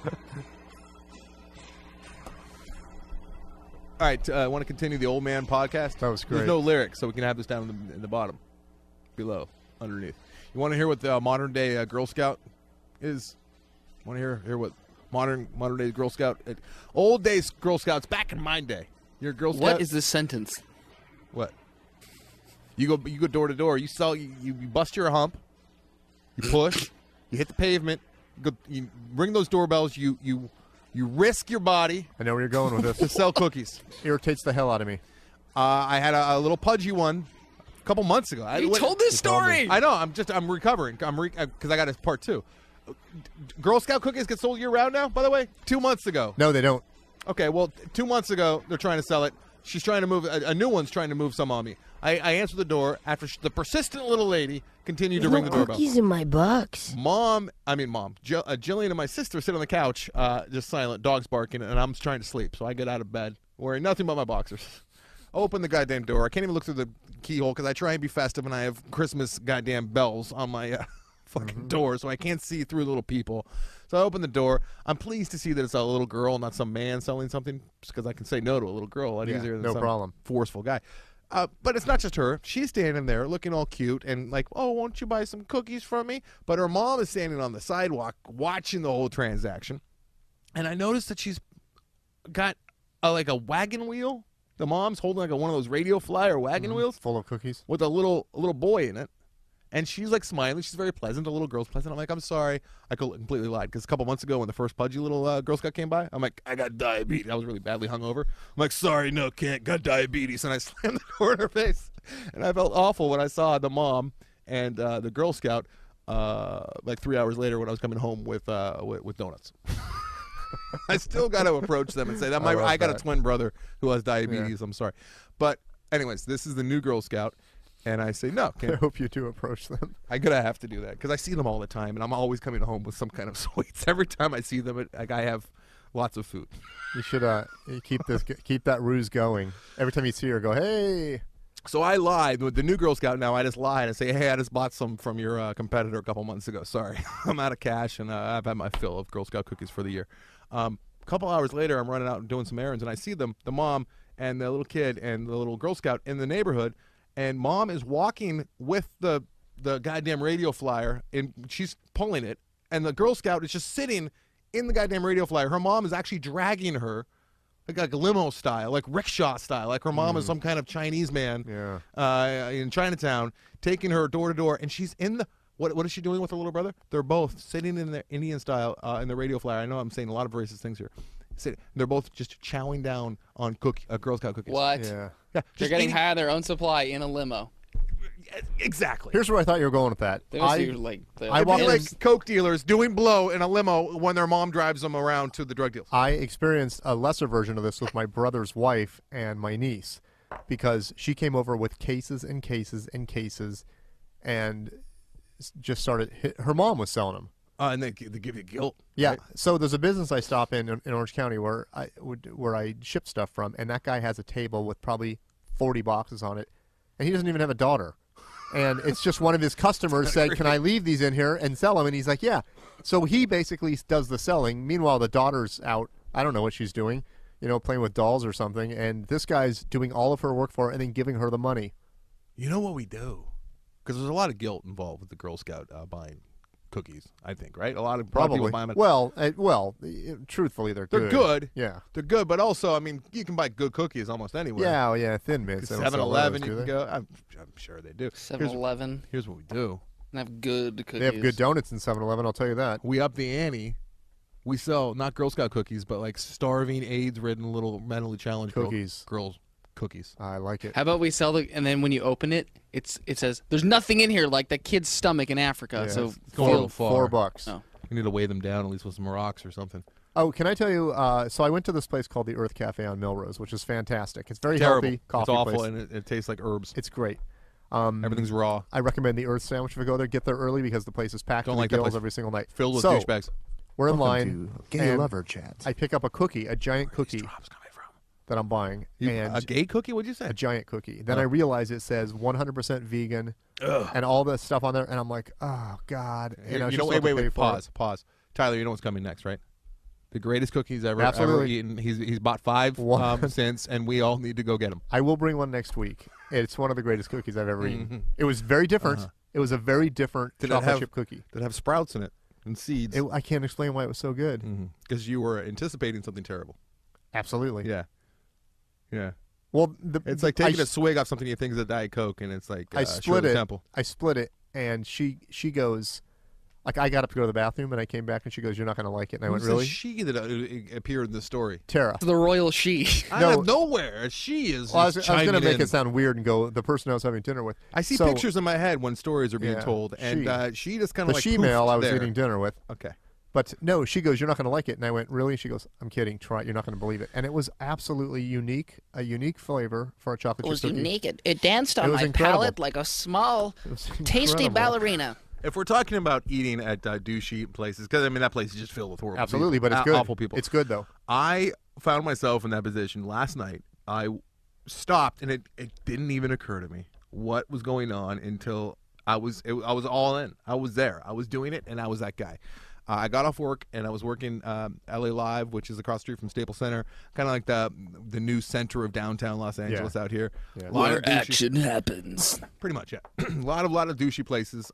All right, I want to continue the Old Man podcast. That was great. There's no lyrics, so we can have this down in the bottom, below, underneath. You want to hear what the modern day Girl Scout is? Want to hear what modern day Girl Scout, old days Girl Scouts back in my day? You're a Girl Scout. What is this sentence? What? You go door to door. You bust your hump. You push. You hit the pavement. You ring those doorbells. You risk your body I know where you're going with to this. sell cookies. Irritates the hell out of me. I had a little pudgy one a couple months ago. You told this story. I know. I'm recovering. Because I got a part 2. Girl Scout cookies get sold year round now, by the way? 2 months ago. No, they don't. Okay, well, 2 months ago, they're trying to sell it. She's trying to move, a new one's trying to move some on me. I answer the door after the persistent little lady continued to ring the doorbell. Cookies in my box. Mom, Jillian and my sister sit on the couch, just silent, dogs barking, and I'm trying to sleep. So I get out of bed, wearing nothing but my boxers. Open the goddamn door. I can't even look through the keyhole because I try and be festive, and I have Christmas goddamn bells on my fucking door, so I can't see through little people. So I open the door. I'm pleased to see that it's a little girl, not some man selling something, because I can say no to a little girl a lot easier than no some problem. forceful guy. But it's not just her. She's standing there looking all cute and like, oh, won't you buy some cookies from me? But her mom is standing on the sidewalk watching the whole transaction. And I noticed that she's got like a wagon wheel. The mom's holding like one of those radio flyer wagon wheels full of cookies with a little boy in it. And she's like smiling. She's very pleasant. The little girl's pleasant. I'm like, I'm sorry. I completely lied. Because a couple months ago when the first pudgy little Girl Scout came by, I'm like, I got diabetes. I was really badly hungover. I'm like, sorry, no, can't. Got diabetes. And I slammed the door in her face. And I felt awful when I saw the mom and the Girl Scout like 3 hours later when I was coming home with donuts. I still got to approach them and say, I got a twin brother who has diabetes. Yeah. I'm sorry. But anyways, this is the new Girl Scout. And I say, no. I hope you do approach them. I'm going to have to do that because I see them all the time, and I'm always coming home with some kind of sweets. Every time I see them, I have lots of food. You should keep that ruse going. Every time you see her, go, hey. So I lied. With the new Girl Scout now, I just lie and say, hey, I just bought some from your competitor a couple months ago. Sorry. I'm out of cash, and I've had my fill of Girl Scout cookies for the year. A couple hours later, I'm running out and doing some errands, and I see them, the mom and the little kid and the little Girl Scout in the neighborhood. And mom is walking with the goddamn radio flyer, and she's pulling it. And the Girl Scout is just sitting in the goddamn radio flyer. Her mom is actually dragging her, like limo style, like rickshaw style, like her mom is some kind of Chinese man in Chinatown, taking her door to door. And she's in the what is she doing with her little brother? They're both sitting in the Indian style in the radio flyer. I know I'm saying a lot of racist things here. They're both just chowing down on Girl Scout cookies. What? Yeah. They're getting high on their own supply in a limo. Exactly. Here's where I thought you were going with that. It'd be like Coke dealers doing blow in a limo when their mom drives them around to the drug deals. I experienced a lesser version of this with my brother's wife and my niece because she came over with cases and cases and cases and just started. Her mom was selling them. And they give you guilt. Yeah. Right? So there's a business I stop in Orange County where I ship stuff from, and that guy has a table with probably 40 boxes on it, and he doesn't even have a daughter. And it's just one of his customers said, can I leave these in here and sell them? And he's like, yeah. So he basically does the selling. Meanwhile, the daughter's out. I don't know what she's doing, playing with dolls or something. And this guy's doing all of her work for her and then giving her the money. You know what we do? Because there's a lot of guilt involved with the Girl Scout buying cookies, I think, right? A lot of people buy them. Well, truthfully, they're good. They're good. Yeah. They're good, but also, I mean, you can buy good cookies almost anywhere. Yeah, Thin Mints. 7-Eleven, you can go. I'm sure they do. 7-Eleven. Here's what we do. And have good cookies. They have good donuts in 7-Eleven, I'll tell you that. We up the ante. We sell not Girl Scout cookies, but like starving, AIDS-ridden little mentally challenged girls cookies. I like it. How about we sell and then when you open it, it says there's nothing in here like the kid's stomach in Africa. Yeah, so it's going a little far. $4. Oh. You need to weigh them down at least with some rocks or something. Oh, can I tell you? So I went to this place called the Earth Cafe on Melrose, which is fantastic. It's very terrible. Healthy coffee It's awful, place. and it tastes like herbs. It's great. Everything's raw. I recommend the Earth Sandwich if you go there. Get there early because the place is packed to the gills every single night. Filled with douchebags. We're in Welcome line. to Gay Lover Chat. I pick up a cookie, a giant cookie that I'm buying. And a gay cookie? What'd you say? A giant cookie. Then I realize it says 100% vegan and all the stuff on there, and I'm like, oh God. Wait. Pause. Tyler, you know what's coming next, right? The greatest cookies ever eaten. He's bought 5 since, and we all need to go get them. I will bring one next week. It's one of the greatest cookies I've ever eaten. It was very different. It was a very different chocolate chip cookie. Did it have sprouts in it and seeds? I can't explain why it was so good. Because you were anticipating something terrible. Absolutely. Yeah. Yeah. Well, it's like taking a swig off something you think is a Diet Coke, and it's like I split it. Temple. I split it, and she goes, Like I got up to go to the bathroom, and I came back, and she goes, "You're not going to like it." And I went, Who's the "Really?" she that appeared in the story? Tara. The royal she. Out No. of nowhere, she is. Well, I was just going to chiming make in. it sound weird and go, the person I was having dinner with. I see So- pictures in my head when stories are being Yeah, told, and she just kind The of like she-male poofed I was there. eating dinner with. Okay. But no, she goes, "You're not going to like it." And I went, "Really?" She goes, "I'm kidding. Try it. You're not going to believe it." And it was absolutely unique, a unique flavor for a chocolate It was chip cookie. unique. It danced on It was my incredible. palate like a small, It was tasty incredible. ballerina. If we're talking about eating at douchey places, because I mean that place is just filled with horrible, Absolutely, people, but it's good. awful people. It's good though. I found myself in that position last night. I stopped, and it didn't even occur to me what was going on until I was all in. I was there. I was doing it, and I was that guy. I got off work, and I was working LA Live, which is across the street from Staples Center, kind of like the new center of downtown Los Angeles out here. Yeah. A lot of Where douchey- action happens. Pretty much, yeah. a lot of douchey places.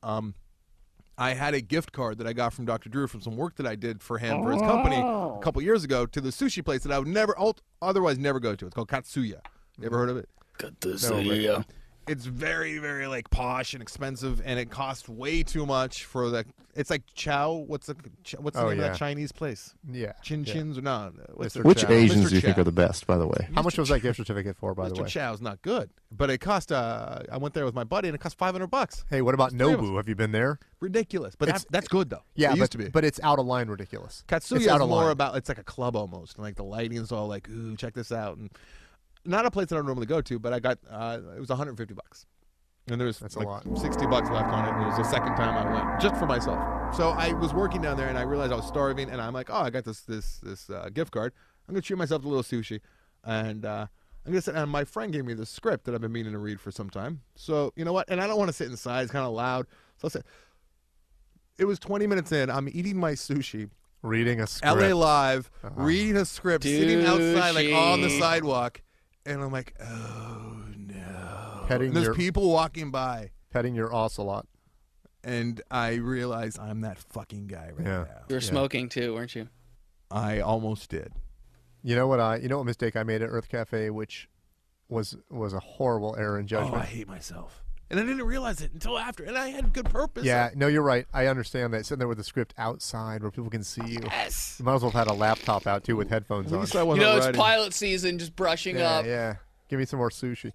I had a gift card that I got from Dr. Drew from some work that I did for him for his company a couple years ago to the sushi place that I would otherwise never go to. It's called Katsuya. You ever heard of it? Good to No, see but- ya. It's very, very like posh and expensive, and it costs way too much for the. It's like Chow. What's the name of yeah. that Chinese place? Yeah. Chin yeah. Chins or no? What's Mr. it? Which Chow. Asians Mr. do you think Chow. are the best, by the way? How much was that gift certificate for, by the Mr. way? Chow's not good, but it cost. I went there with my buddy, and it cost $500. Hey, what about Three of Nobu? Have you been there? Ridiculous, but It's- that's good though. Yeah, it used but, to be. but it's out of line ridiculous. Katsuya It's is out of more line. about, it's like a club almost, and like the lighting's all like, ooh, check this out, and not a place that I normally go to, but I got it was $150, and there's That's like a lot. $60 left on it, and it was the second time I went just for myself. So I was working down there, and I realized I was starving, and I'm like, oh, I got this gift card. I'm gonna treat myself to a little sushi, and I'm gonna sit. And my friend gave me this script that I've been meaning to read for some time. So you know what? And I don't want to sit inside; it's kind of loud. So I said, it was 20 minutes in. I'm eating my sushi. Reading a script. LA Live, reading a script, sitting outside like on the Douchey. sidewalk, and I'm like, oh no. Petting And there's your- people walking by, Petting your ocelot. and I realize I'm that fucking guy right Yeah. now. You were smoking too, weren't you? I almost did. You know what mistake I made at Earth Cafe, which was a horrible error in Oh, judgment. I hate myself. And I didn't realize it until after, and I had good purpose. Yeah, no, you're right. I understand that. Sitting there with the script outside where people can see you. Yes. You might as well have had a laptop out too with headphones At on. least I You wasn't know, it's writing. pilot season, just brushing yeah, up. yeah. Give me some more sushi.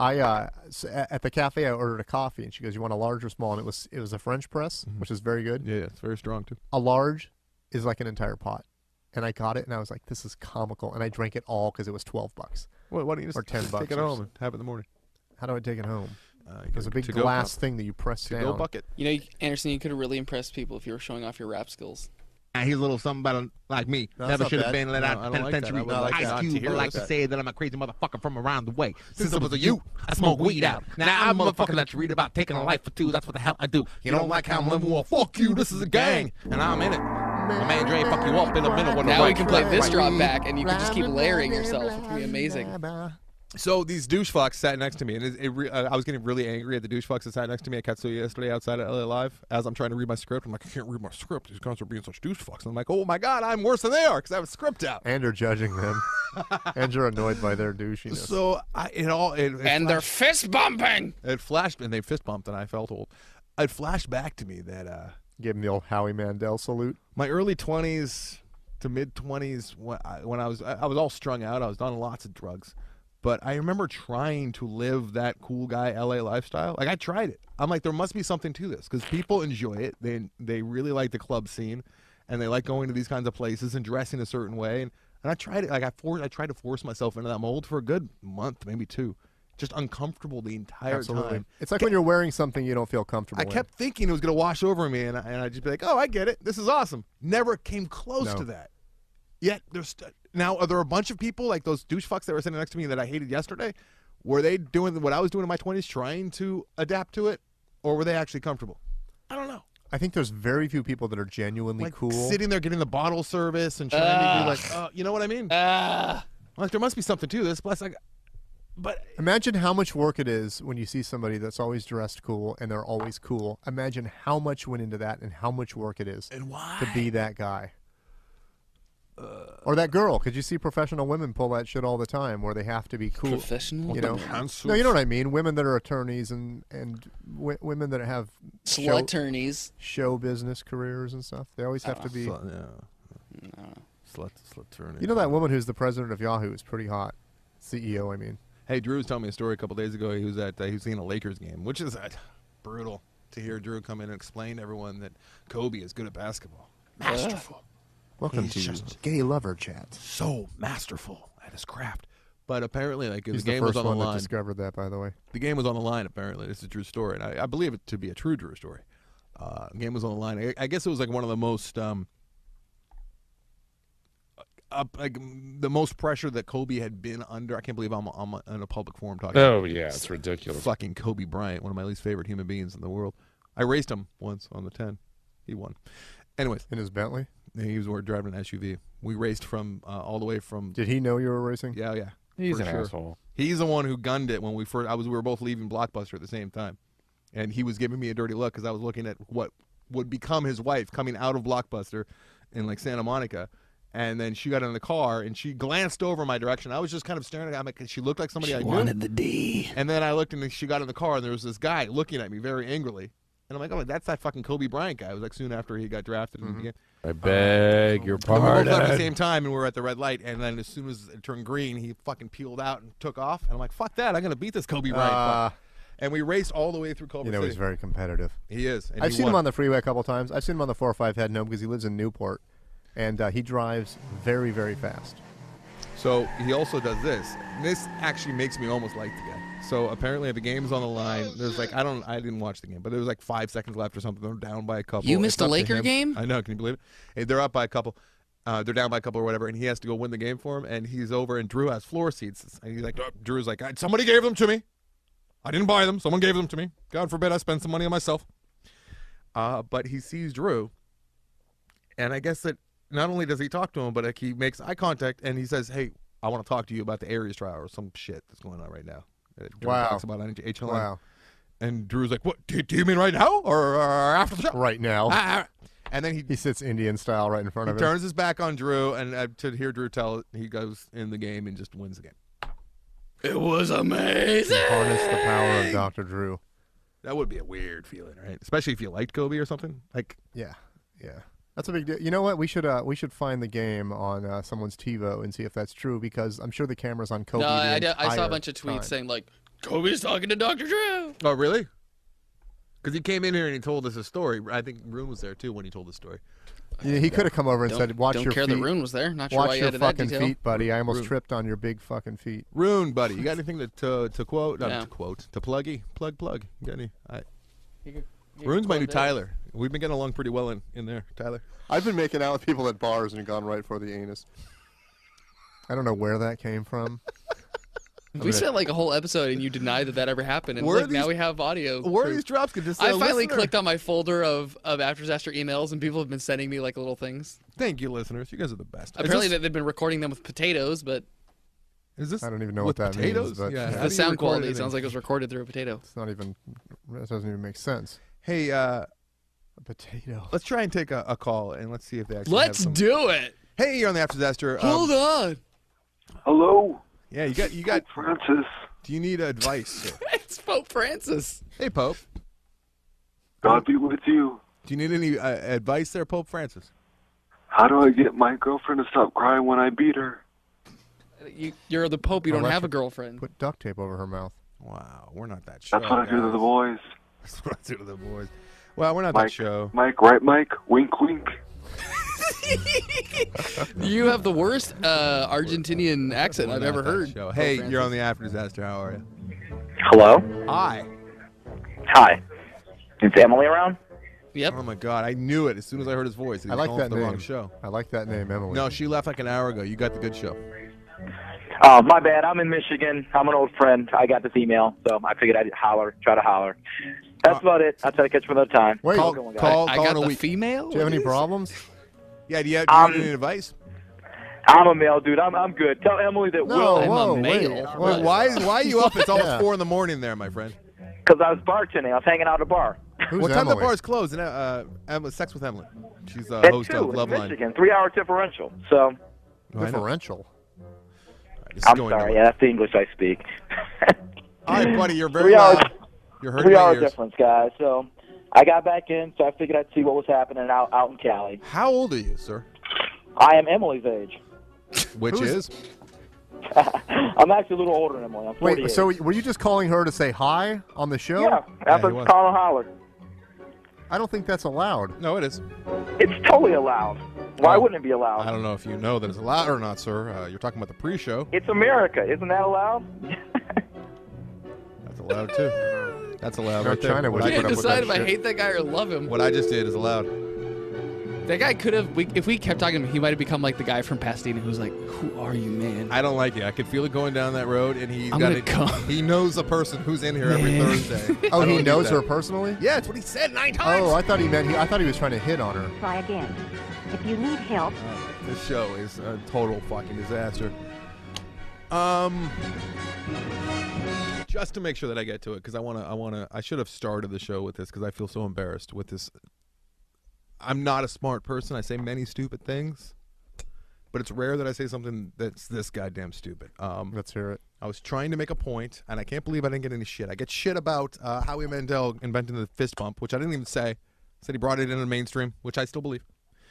At the cafe I ordered a coffee and she goes, "You want a large or small?" And it was a French press, which is very good. Yeah, it's very strong too. A large is like an entire pot. And I got it and I was like, "This is comical." And I drank it all because it was $12. Why don't you just Or $10 take it or home and have it in the morning? How do I take it home? You It was get a big to-go glass cup, thing that you press to-go down. bucket. You know, Anderson, you could have really impressed people if you were showing off your rap skills. Here's a little something about like me. No, that's Never not should have bad. been let No, out I of don't like that. penitentiary. I would like Ice that. Cube To hear would like that. to say that I'm a crazy motherfucker from around the way. Since I was a youth, I smoke weed out. Now I'm a motherfucker that you read about taking a life for two. That's what the hell I do. You don't like how I'm living? Well, fuck you. This is a gang, and I'm in it. My man Dre fuck you up in a minute when the Now we right can play track, this right. drop back, and you can just keep layering yourself. It's gonna be amazing. So these douche fucks sat next to me, and I was getting really angry at the douche fucks that sat next to me at Katsuya yesterday outside of LA Live as I'm trying to read my script. I'm like, I can't read my script. These guys are being such douche fucks. And I'm like, oh my god, I'm worse than they are because I have a script out. And you're judging them. And you're annoyed by their douchiness. So And they're fist bumping. it flashed, and they fist bumped, and I felt old. It flashed back to me that Give him the old Howie Mandel salute. my early 20s to mid 20s when I was all strung out. I was on lots of drugs, but I remember trying to live that cool guy LA lifestyle. Like I tried it. I'm like, there must be something to this because people enjoy it. They really like the club scene, and they like going to these kinds of places and dressing a certain way. And I tried it. Like I tried to force myself into that mold for a good month, maybe two. Just uncomfortable the entire Absolutely. time. It's like when you're wearing something you don't feel comfortable I kept thinking it was going to wash over me, and I'd just be like, oh, I get it. This is awesome. Never came close No. to that. Yet, now, are there a bunch of people like those douche fucks that were sitting next to me that I hated yesterday? Were they doing what I was doing in my 20s, trying to adapt to it? Or were they actually comfortable? I don't know. I think there's very few people that are genuinely Like cool. sitting there getting the bottle service and trying to be like, you know what I mean? Like, there must be something to this. Plus, but Imagine how much work it is when you see somebody that's always dressed cool and they're always cool. Imagine how much went into that and how much work it is and why? to be that guy. Or that girl. Could you see professional women pull that shit all the time, where they have to be cool? Professional? You know? No, you know what I mean. Women that are attorneys and women that have Slut-turnies. show business careers and stuff. They always have to be. Slut attorney. You know that woman who's the president of Yahoo is pretty hot. CEO, I mean. Hey, Drew was telling me a story a couple days ago. He was seeing a Lakers game, which is brutal to hear Drew come in and explain to everyone that Kobe is good at basketball. Masterful. Welcome He's to just Gay Lover Chat. So masterful at his craft. But apparently, like, He's the game the was first on the one line. that discovered that, by the way. The game was on the line, apparently. This is a true story, and I believe it to be a true Drew story. The game was on the line. I guess it was like one of the most the most pressure that Kobe had been under. I can't believe I'm in a public forum talking Oh, about yeah, it's ridiculous. Fucking Kobe Bryant, one of my least favorite human beings in the world. I raced him once on the 10. He won. Anyways. In his Bentley? Yeah, he was driving an SUV. We raced from all the way from... Did he know you were racing? Yeah. He's for an sure. asshole. He's the one who gunned it when we were both leaving Blockbuster at the same time. And he was giving me a dirty look because I was looking at what would become his wife coming out of Blockbuster in like Santa Monica. And then she got in the car and she glanced over my direction. I was just kind of staring at her. I'm like, she looked like somebody I knew. Wanted the D. And then I looked and she got in the car and there was this guy looking at me very angrily. And I'm like, oh, that's that fucking Kobe Bryant guy. It was like soon after he got drafted in the game. I beg your And we both pardon. left at the same time, and we were at the red light. And then as soon as it turned green, he fucking peeled out and took off. And I'm like, fuck that. I'm going to beat this Kobe Bryant. fuck. And we raced all the way through Culver City. He's very competitive. He is. And I've he seen won. him on the freeway a couple times. I've seen him on the 405 heading home because he lives in Newport. And he drives very, very fast. So he also does this. And this actually makes me almost like the guy. So apparently the game's on the line. There's like, I didn't watch the game, but there was like 5 seconds left or something. They're down by a couple. You missed It's a up to Laker him. game? I know. Can you believe it? Hey, they're up by a couple. They're down by a couple or whatever, and he has to go win the game for him. And he's over, and Drew has floor seats. And he's like, Drew's like, somebody gave them to me. I didn't buy them. Someone gave them to me. God forbid I spend some money on myself. But he sees Drew, and I guess that not only does he talk to him, but like he makes eye contact, and he says, hey, I want to talk to you about the Aries trial or some shit that's going on right now. Drew Wow. talks about HLN. Wow. And Drew's like, what, do you mean right now or after the show? Right now. And then he sits Indian style right in front of he him. turns his back on Drew, and to hear Drew tell it, he goes in the game and just wins the game. It was amazing. Harness the power of Dr. Drew. That would be a weird feeling, right? Especially if you liked Kobe or something. Like, yeah. That's a big deal. You know what? We should find the game on someone's TiVo and see if that's true because I'm sure the camera's on Kobe. No, the I saw a entire bunch of tweets time. saying, like, Kobe's talking to Dr. Drew. oh, really? Because he came in here and he told us a story. I think Rune was there, too, when he told the story. Yeah, he could have come over and Don't- said, watch don't your care feet. that Rune was there. Not sure watch why you your added that fucking detail. feet, buddy. I almost Rune. tripped on your big fucking feet. Rune, buddy, you got anything to quote? Not Yeah. to quote. To pluggy? Plug. You got any? You Rune's my new plug that. Tyler. We've been getting along pretty well in there, Tyler. I've been making out with people at bars and gone right for the anus. I don't know where that came from. We spent like a whole episode and you denied that ever happened. And Where are look, now these- we have audio. Where are proof. these drops? Could just I say, finally listener. clicked on my folder of After Disaster emails and people have been sending me like little things. Thank you, listeners. You guys are the best. Apparently Is this, they've been recording them with potatoes, but is this I don't even know with what that potatoes? means. But Yeah. How do the you sound record quality anything? sounds like it was recorded through a potato. it's not even. It doesn't even make sense. Hey, A potato. let's try and take a call and let's see if they actually Let's have some... do it. Hey, you're on the After Disaster. Hold on. Hello, Yeah, you got. Francis. Do you need advice? Sir? It's Pope Francis. Hey, Pope. God be with you. Do you need any advice there, Pope Francis? How do I get my girlfriend to stop crying when I beat her? You're the Pope. You don't have a Electric- girlfriend. Put duct tape over her mouth. Wow, we're not that show. That's what I do to the boys. That's what I do to the boys. Well, we're not Mike, that show. Mike, right, Mike? Wink, wink. You have the worst Argentinian accent We're I've not ever that heard. show. Pope Hey, Francis. you're on the After Disaster. How are you? Hello? Hi. Hi. Is Emily around? Yep. Oh my God, I knew it as soon as I heard his voice. He I was like calling that for the name. wrong show. I like that name, Emily. No, she left like an hour ago. You got the good show. Oh, my bad. I'm in Michigan. I'm an old friend. I got this email, so I figured I'd try to holler. That's about it. I'll try to catch you another time. Wait, Have a good one, guys. call I in got a the week. female? do you have What any is- problems? Yeah, do you need any advice? I'm a male, dude. I'm good. Tell Emily that No, I'm a whoa, male. wait. Wait, why are you up? It's almost Yeah. 4 in the morning there, my friend. because I was bartending. I was hanging out at a bar. Who's What time the Emily? bar's closed? And Sex with Emily. She's a At host 2 of in Loveline. Michigan. 3-hour differential. So I know. Differential. This is I'm going sorry. nowhere. Yeah, that's the English I speak. All right, buddy, you're very 3 hours. loud. You're hurting 3 my hour ears. difference, guys. So I got back in, so I figured I'd see what was happening out in Cali. How old are you, sir? I am Emily's age. Which is? I'm actually a little older than Emily. I'm 48. Wait, so were you just calling her to say hi on the show? Yeah, after he was. calling holler. I don't think that's allowed. No, it is. It's totally allowed. Why wouldn't it be allowed? I don't know if you know that it's allowed or not, sir. You're talking about the pre-show. It's America. Isn't that allowed? That's allowed, too. That's allowed No, right there. China What would I I put can't up with decide that if I shit. hate that guy or love him. What I just did is allowed. That guy could have. If we kept talking to him, he might have become like the guy from Pasadena who's like, "Who are you, man?" I don't like it. I could feel it going down that road, and he's I'm got gonna it. come. He knows the person who's in here every Man. Thursday. Oh, I he don't knows do her that. personally? Yeah, that's what he said 9 times. Oh, I thought he meant I thought he was trying to hit on her. Try again. If you need help, This show is a total fucking disaster. Just to make sure that I get to it, because I should have started the show with this, because I feel so embarrassed with this. I'm not a smart person. I say many stupid things, but it's rare that I say something that's this goddamn stupid. Let's hear it. I was trying to make a point, and I can't believe I didn't get any shit. I get shit about Howie Mandel inventing the fist bump, which I didn't even say. Said he brought it into the mainstream, which I still believe.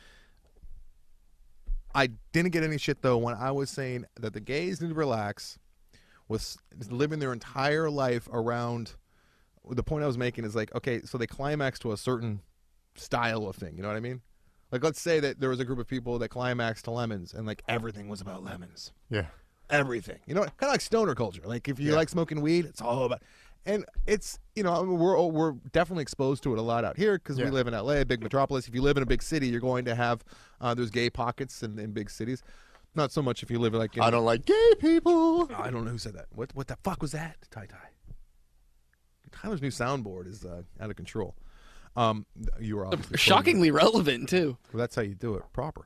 I didn't get any shit, though, when I was saying that the gays need to relax, was living their entire life around. The point I was making is like, okay, so they climax to a certain style of thing. You know what I mean? Like, let's say that there was a group of people that climaxed to Lemons, and like everything was about lemons. Yeah. Everything. You know, kind of like stoner culture. Like if you like smoking weed, it's all about. And it's, you know, I mean, we're definitely exposed to it a lot out here because we live in LA, a big metropolis. If you live in a big city, you're going to have there's gay pockets in big cities. Not so much if you live like in, I don't like gay people. I don't know who said that. What the fuck was that? Ty. Tyler's new soundboard is out of control. You were obviously Shockingly relevant too. Well, that's how you do it proper.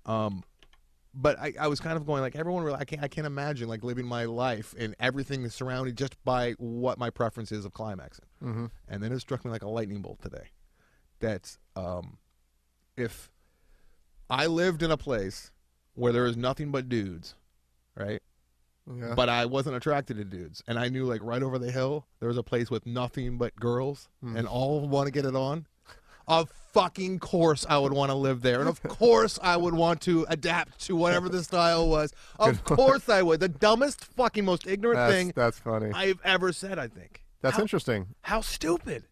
But I was kind of going like everyone really, I can't imagine like living my life and everything is surrounded just by what my preference is of climaxing. Mm-hmm. And then it struck me like a lightning bolt today that if I lived in a place where there is nothing but dudes, right? Yeah. But I wasn't attracted to dudes, and I knew like right over the hill there was a place with nothing but girls, and all want to get it on. Of fucking course I would want to live there, and of course I would want to adapt to whatever the style was. Of course I would. The dumbest, fucking, most ignorant thing That's funny. I've ever said. I think That's interesting. How stupid.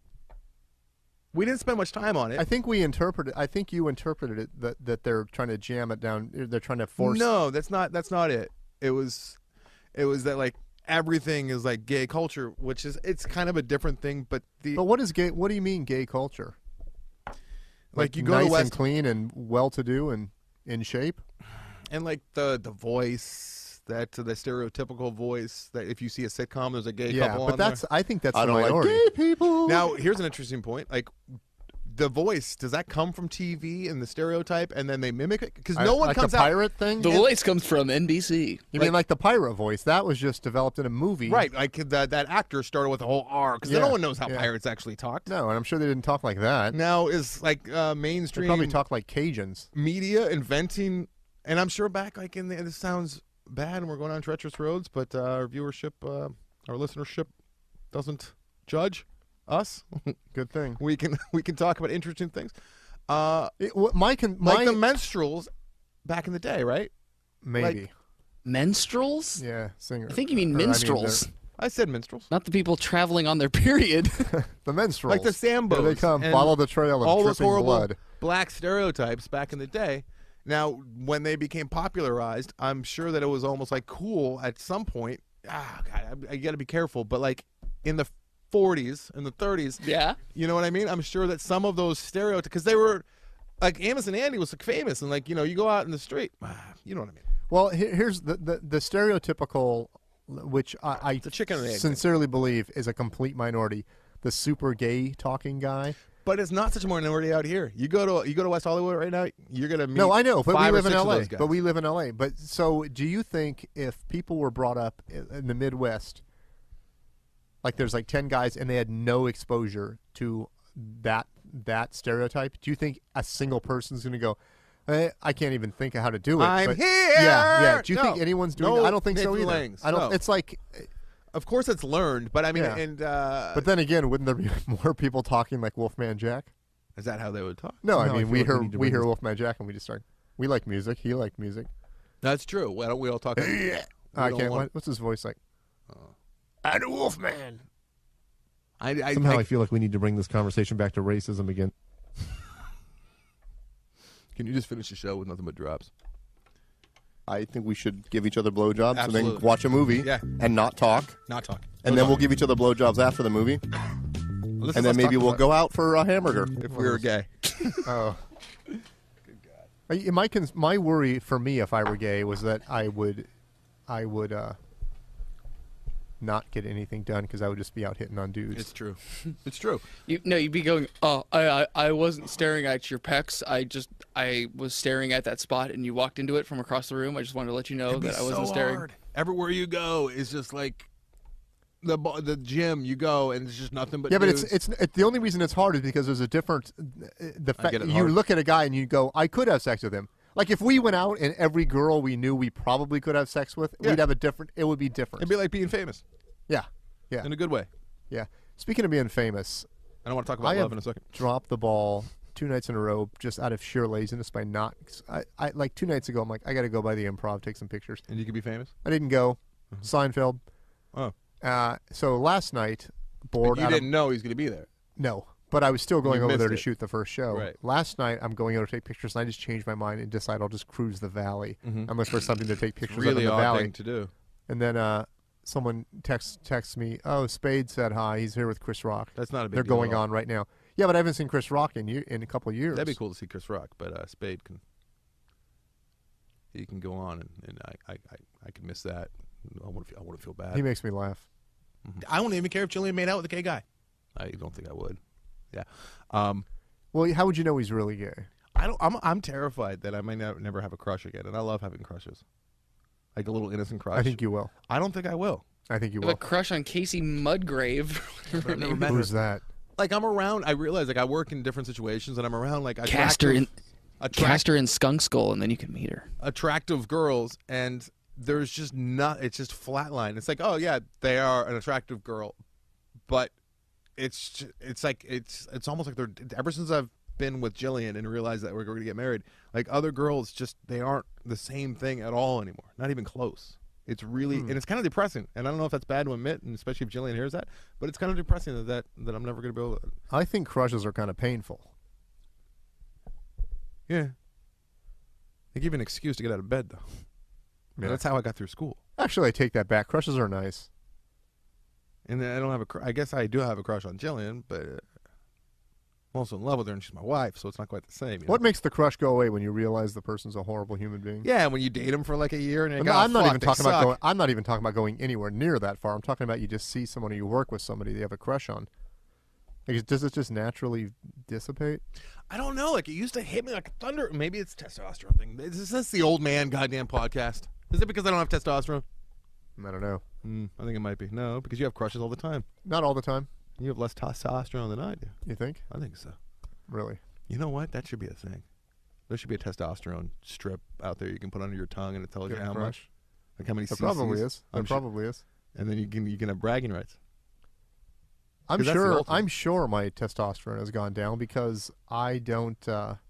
We didn't spend much time on it. I think we interpreted. I think you interpreted it that they're trying to jam it down. They're trying to force. No, that's not it. It was that like everything is like gay culture, which is it's kind of a different thing. But what is gay? What do you mean gay culture? Like you go nice to West and clean and well-to-do and in shape, and like the voice that the stereotypical voice that if you see a sitcom, there's a gay couple on there. I think that's I the don't like minority. gay people. Now here's an interesting point. Like the voice, does that come from TV and the stereotype, and then they mimic it? Because no one like comes the pirate thing. The voice comes from NBC. You mean like the pirate voice? That was just developed in a movie, Right, like that actor started with a whole R because no one knows how yeah. pirates actually talked. No, and I'm sure they didn't talk like that. Now is like They mainstream. probably talk like Cajuns. Media inventing, and I'm sure back like in the, this sounds bad, and we're going on treacherous roads, but our viewership, our listenership doesn't judge us. Good thing. We can talk about interesting things. My like the minstrels back in the day, right? Maybe. Like, Menstruals? Yeah, singer. I think you mean minstrels. I said minstrels. Not the people traveling on their period. The minstrels. Like the Sambos. Here they come. and Follow the trail of all those dripping horrible blood. black stereotypes back in the day. Now, when they became popularized, I'm sure that it was almost like cool at some point. God, I got to be careful, but like in the 40s and the 30s, yeah, you know what I mean. I'm sure that some of those stereotypes, because they were like Amos and Andy was like famous, and like you know, you go out in the street, you know what I mean. Well, here's the stereotypical, which I the chicken and egg sincerely believe is a complete minority. The super gay talking guy. But it's not such a minority out here. You go to West Hollywood right now, you're gonna meet. No, I know, but we 5 or live in 6 of LA. those guys. But we live in LA. But so, do you think if people were brought up in the Midwest, like there's like 10 guys and they had no exposure to that stereotype, do you think a single person's going to go, I can't even think of how to do it. I'm but here! Yeah. Do you No. think anyone's doing No it? I don't think so Nathan either. Langs. I don't. No. It's like. Of course, it's learned, but I mean, Yeah. and But then again, wouldn't there be more people talking like Wolfman Jack? is that how they would talk? No, I No, I mean feel we like we hear need to we bring hear this- Wolfman Jack and we just start. We like music. He liked music. That's true. Why don't we all talk? I can't. What's his voice like? I'm a Wolfman. Somehow I feel like we need to bring this conversation back to racism again. Can you just finish the show with nothing but drops? I think we should give each other blowjobs and then Absolutely. watch a movie Yeah. and not talk. Not talk. And then we'll give each other blowjobs after the movie. Listen, And then let's maybe talk we'll about go out for a hamburger. if we were gay. Oh. My worry for me, if I were gay, was that I would not get anything done because I would just be out hitting on dudes. It's true. It's true. You'd be going, oh, I wasn't staring at your pecs. I was staring at that spot, and you walked into it from across the room. I just wanted to let you know It'd be that I wasn't so staring. hard. Everywhere you go is just like the gym. You go and it's just nothing but Yeah, but dudes. it's the only reason it's hard is because there's a different. The fact get it you hard. look at a guy and you go, I could have sex with him. Like if we went out and every girl we knew we probably could have sex with, Yeah. we'd have a different. It would be different. It'd be like being famous Yeah, yeah, in a good way. yeah. Speaking of being famous, I don't want to talk about I love have in a second. dropped the ball 2 nights in a row just out of sheer laziness by not. I like 2 nights ago. I'm like, I got to go by the Improv, take some pictures. And you could be famous. I didn't go. Seinfeld. Oh, So last night, bored. but you out of- didn't know he was going to be there. No, but I was still going You over there missed to it. shoot the first show. Right. Last night, I'm going over to take pictures, and I just changed my mind and decide I'll just cruise the valley and look for something to take It's pictures really of in the odd valley. thing to do. And then someone texts me, "Oh, Spade said hi. He's here with Chris Rock. That's not a big They're deal going at all. on right now." Yeah, but I haven't seen Chris Rock in a couple of years. That'd be cool to see Chris Rock, but Spade can. He can go on, and I can miss that. I want to feel bad. He makes me laugh. I wouldn't even care if Jillian made out with a gay guy. I don't think I would. Yeah. Well, how would you know he's really gay? I'm terrified that I might never have a crush again, and I love having crushes, like a little innocent crush. I think you will. I don't think I will. I think you I have a will. crush on Casey Mudgrave. I've never met her. Who's that? Like I'm around. I realize like I work in different situations, and I'm around like Cast her in attractive Skunk Skull, and then you can meet her. attractive girls, and there's just not. It's just flatline. It's like, oh yeah, they are an attractive girl, but it's almost like they're. Ever since I've been with Jillian and realized that we're going to get married, like other girls, just they aren't the same thing at all anymore. Not even close. It's really and it's kind of depressing. And I don't know if that's bad to admit, and especially if Jillian hears that. But it's kind of depressing that I'm never going to be able to. I think crushes are kind of painful. Yeah. They give you an excuse to get out of bed, though. Yeah. That's how I got through school. Actually, I take that back. Crushes are nice. And then I don't have I guess I do have a crush on Jillian, but I'm also in love with her, and she's my wife, so it's not quite the same. What makes the crush go away when you realize the person's a horrible human being? Yeah, when you date them for like a year, and you're No, like, I'm not even talking about suck. going. I'm not even talking about going anywhere near that far. I'm talking about you just see someone or you work with somebody that you have a crush on. Like, does it just naturally dissipate? I don't know. Like it used to hit me like thunder. Maybe it's a testosterone thing. Is this the old man goddamn podcast? Is it because I don't have testosterone? I don't know. I think it might be. No, because you have crushes all the time. Not all the time. You have less testosterone than I do. You think? I think so. Really? You know what? That should be a thing. There should be a testosterone strip out there you can put under your tongue, and it tells you Get a how crush? much, like how many. There cc's. probably is. There I'm sure- probably is. And then you can have bragging rights. I'm 'Cause that's the sure. ultimate. I'm sure my testosterone has gone down because I don't.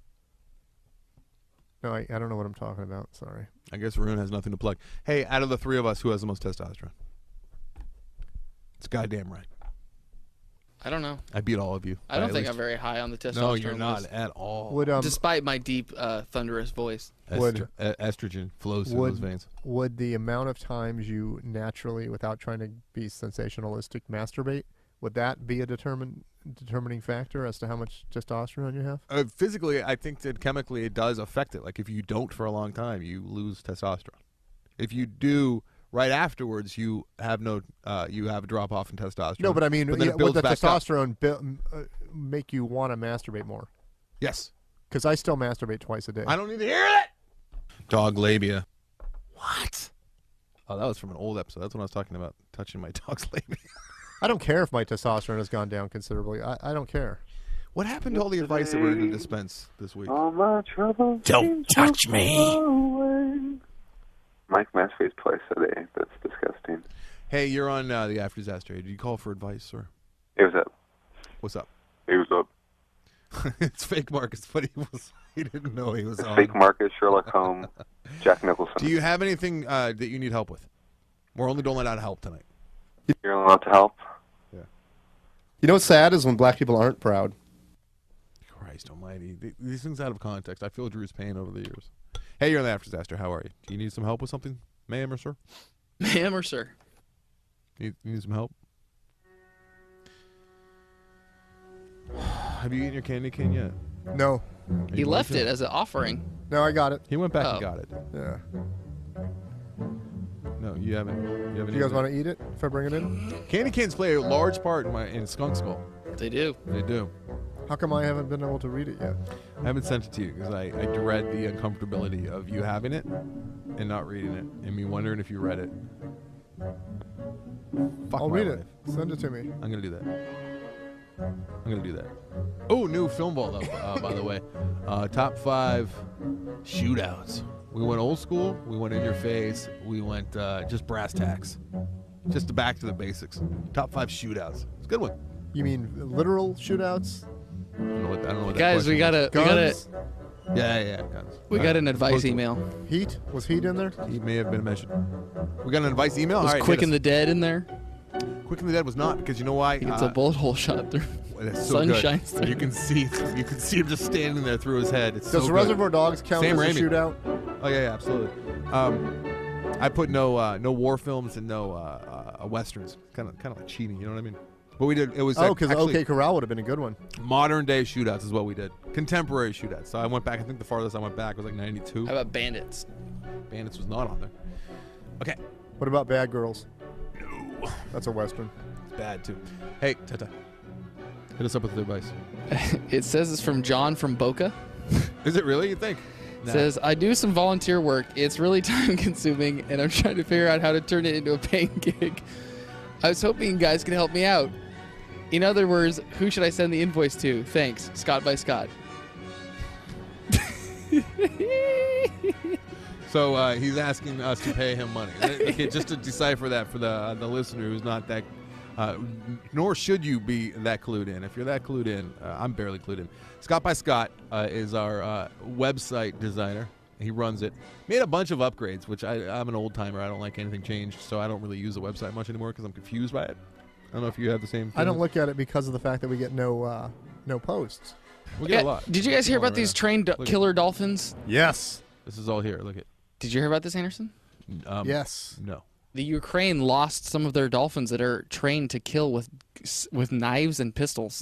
No, I don't know what I'm talking about. Sorry. I guess Rune has nothing to plug. Hey, out of the three of us, who has the most testosterone? It's goddamn right. I don't know. I beat all of you. I by don't at think least- I'm very high on the testosterone No, you're not list. at all. Would Despite my deep, thunderous voice. Estrogen flows through those veins. Would the amount of times you naturally, without trying to be sensationalistic, masturbate, would that be a determining factor as to how much testosterone you have? Physically, I think that chemically it does affect it. Like if you don't for a long time, you lose testosterone. If you do right afterwards, you have you have a drop off in testosterone. No, but I mean, then it would builds the back up. testosterone make you want to masturbate more? Yes. Because I still masturbate twice a day. I don't need to hear it. Dog labia. What? Oh, that was from an old episode. That's when I was talking about touching my dog's labia. I don't care if my testosterone has gone down considerably. I don't care. What happened to all the advice that we're going to dispense this week? All my troubles. Don't touch me. Mike masturbates twice a day. That's disgusting. Hey, you're on the After Disaster. Did you call for advice, sir? Hey, what's up? What's up? Hey, what's up? It's fake Marcus, but he didn't know he was on. Fake Marcus, Sherlock Holmes, Jack Nicholson. Do you have anything that you need help with? We're only doling out help tonight. You're allowed to help? Yeah. You know what's sad is when black people aren't proud. Christ almighty. These things out of context. I feel Drew's pain over the years. Hey, you're on the After Disaster. How are you? Do you need some help with something, ma'am or sir? Ma'am or sir? You need some help? Have you eaten your candy cane yet? No. He left it as an offering. No, I got it. He went back and got it. Yeah. No, you haven't. Do you guys want to eat it if I bring it in? Candy canes play a large part in Skunk Skull. They do. They do. How come I haven't been able to read it yet? I haven't sent it to you because I dread the uncomfortability of you having it and not reading it and me wondering if you read it. Fuck I'll my read life. it. Send it to me. I'm going to do that. I'm going to do that. Oh, new film vault up, by the way. Top 5 shootouts. We went old school. We went in your face. We went just brass tacks. Just back to the basics. Top 5 shootouts. It's a good one. You mean literal shootouts? I don't know what that Guys, we question gotta. was. Yeah, guns. We got an advice email. Heat? Was Heat in there? He may have been mentioned. We got an advice email. Was All right, Quick hit and us. the Dead in there? Quick and the Dead was not because you know why? He gets a bullet hole shot through. That's so Sun good. shines through. You can see him just standing there through his head. It's Does so Reservoir good. Dogs count Sam as a Raimi. shootout? Oh yeah, absolutely. I put no war films and no westerns. Kind of like cheating. You know what I mean? But we did. It was because actually OK Corral would have been a good one. modern day shootouts is what we did. Contemporary shootouts. So I went back. I think the farthest I went back was like 92. How about Bandits? Bandits was not on there. Okay. What about Bad Girls? No. That's a western. It's bad too. Hey, Tata. Hit us up with the advice. It says it's from John from Boca. Is it really? You think? Nah. Says, I do some volunteer work. It's really time consuming, and I'm trying to figure out how to turn it into a paying gig. I was hoping you guys could help me out. In other words, who should I send the invoice to? Thanks, Scott by Scott. So he's asking us to pay him money. Okay, just to decipher that for the listener who's not that, nor should you be that clued in. If you're that clued in, I'm barely clued in. Scott by Scott is our website designer. He runs it. Made a bunch of upgrades, which I'm an old timer. I don't like anything changed, so I don't really use the website much anymore because I'm confused by it. I don't know if you have the same thing. I don't look at it because of the fact that we get no posts. We get a lot. Did you guys hear about these trained killer dolphins? Yes. This is all here. Look at. Did you hear about this, Anderson? Yes. No. The Ukraine lost some of their dolphins that are trained to kill with knives and pistols.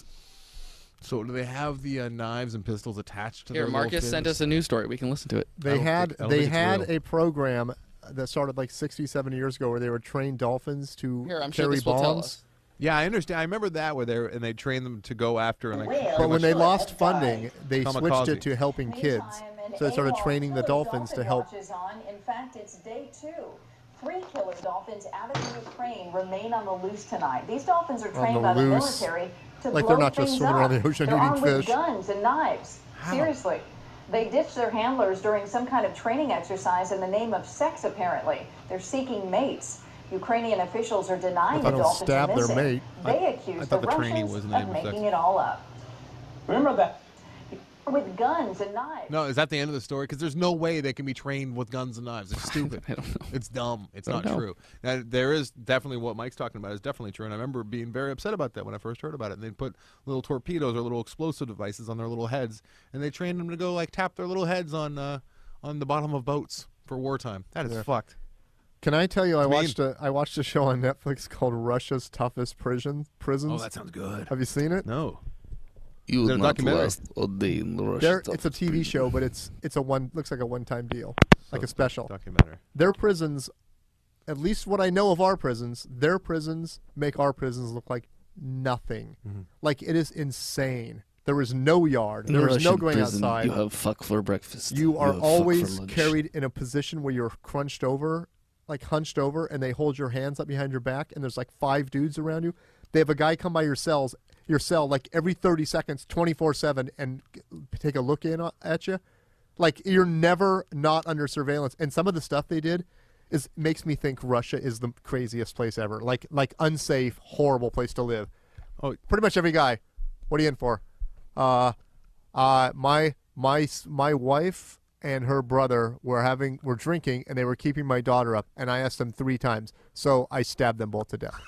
So do they have the knives and pistols attached to Here, their Marcus little sent fins? us a news story. We can listen to it. They had I don't think it's real. a program that started like 60, 70 years ago where they would train dolphins to Here, I'm sure carry this will tell bombs. us. Yeah, I understand. I remember that where they trained them to go after and But when they lost funding, they switched Kamikaze. it to helping kids. So they started training the dolphins to help. In fact, it's day 2. 3 killer dolphins out of the Ukraine remain on the loose tonight. These dolphins are trained by the military to Like blow they're not just things swimming up. around the ocean They're eating armed with fish. guns and knives. Seriously. They ditched their handlers during some kind of training exercise in the name of sex, apparently. They're seeking mates. Ukrainian officials are denying the don't dolphins stab are their missing. mate. They I accuse thought the the trainee Russians was the name of of making sex. it all up. Remember that. With guns and knives. No, is that the end of the story? Because there's no way they can be trained with guns and knives. It's stupid. I don't know. It's dumb. It's I not don't know. true. Now, there is definitely what Mike's talking about is definitely true. And I remember being very upset about that when I first heard about it. And they'd put little torpedoes or little explosive devices on their little heads, and they trained them to go like tap their little heads on the bottom of boats for wartime. That is fucked. Can I tell you, I It's mean. watched a show on Netflix called Russia's Toughest Prisons. Oh, that sounds good. Have you seen it? No. You Is it a documentary? a day in the Russia. It's a TV show, but it's a looks like a one-time deal, like a special documentary. Their prisons, at least what I know of our prisons, their prisons make our prisons look like nothing. Mm-hmm. Like it is insane. There is no yard. In There the is no Russian going prison, outside. You have fuck for breakfast. You are have fuck for always lunch. carried in a position where you're crunched over, like hunched over, and they hold your hands up behind your back, and there's like 5 dudes around you. They have a guy come by your cells. your cell like every 30 seconds, 24/7, and take a look in at you. Like you're never not under surveillance. And some of the stuff they did makes me think Russia is the craziest place ever. Like unsafe, horrible place to live. Oh, pretty much every guy. What are you in for? My wife and her brother were drinking, and they were keeping my daughter up, and I asked them 3 times, so I stabbed them both to death.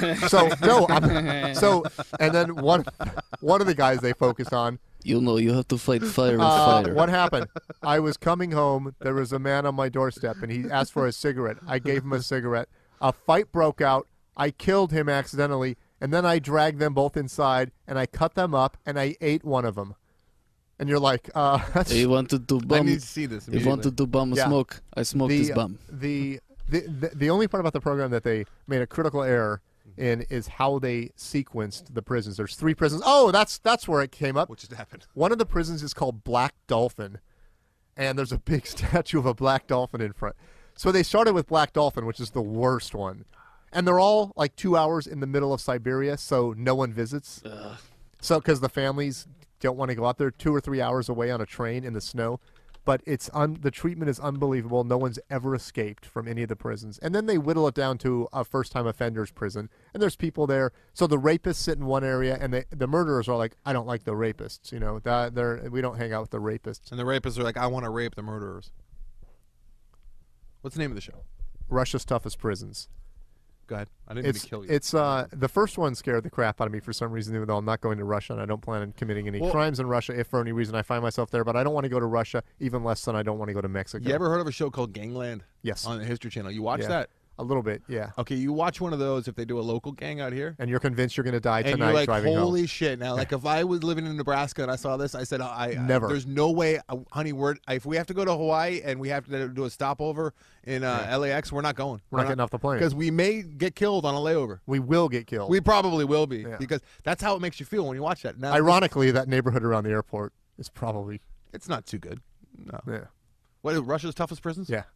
And then one of the guys they focused on. You have to fight fire with fire. What happened? I was coming home. There was a man on my doorstep, and he asked for a cigarette. I gave him a cigarette. A fight broke out. I killed him accidentally, and then I dragged them both inside, and I cut them up, and I ate one of them. And you're like, you wanted to bum. I need to see this. You wanted to bum a smoke. I smoked this bum. The only part about the program that they made a critical error in is how they sequenced the prisons. There's 3 prisons. Oh, that's where it came up. What just happened? One of the prisons is called Black Dolphin, and there's a big statue of a black dolphin in front. So they started with Black Dolphin, which is the worst one. And they're all like 2 hours in the middle of Siberia, so no one visits. Ugh. So because the families don't want to go out there 2 or 3 hours away on a train in the snow. But the treatment is unbelievable. No one's ever escaped from any of the prisons. And then they whittle it down to a first-time offenders prison. And there's people there. So the rapists sit in one area, and the murderers are like, I don't like the rapists. You know, we don't hang out with the rapists. And the rapists are like, I want to rape the murderers. What's the name of the show? Russia's Toughest Prisons. Go ahead. I didn't mean to kill you. It's the first one scared the crap out of me for some reason, even though I'm not going to Russia and I don't plan on committing any crimes in Russia if for any reason I find myself there. But I don't want to go to Russia, even less than I don't want to go to Mexico. You ever heard of a show called Gangland? Yes. On the History Channel. You watch that? A little bit, yeah. Okay, you watch one of those if they do a local gang out here. And you're convinced you're going to die tonight and you're like, driving holy home. shit. Now, like if I was living in Nebraska and I saw this, I said, Never. There's no way, honey, if we have to go to Hawaii and we have to do a stopover in LAX, we're not going. We're not getting off the plane. Because we may get killed on a layover. We will get killed. We probably will be. Because that's how it makes you feel when you watch that. Now, ironically, that neighborhood around the airport is probably... It's not too good. No. Yeah. What, Russia's Toughest Prisons? Yeah.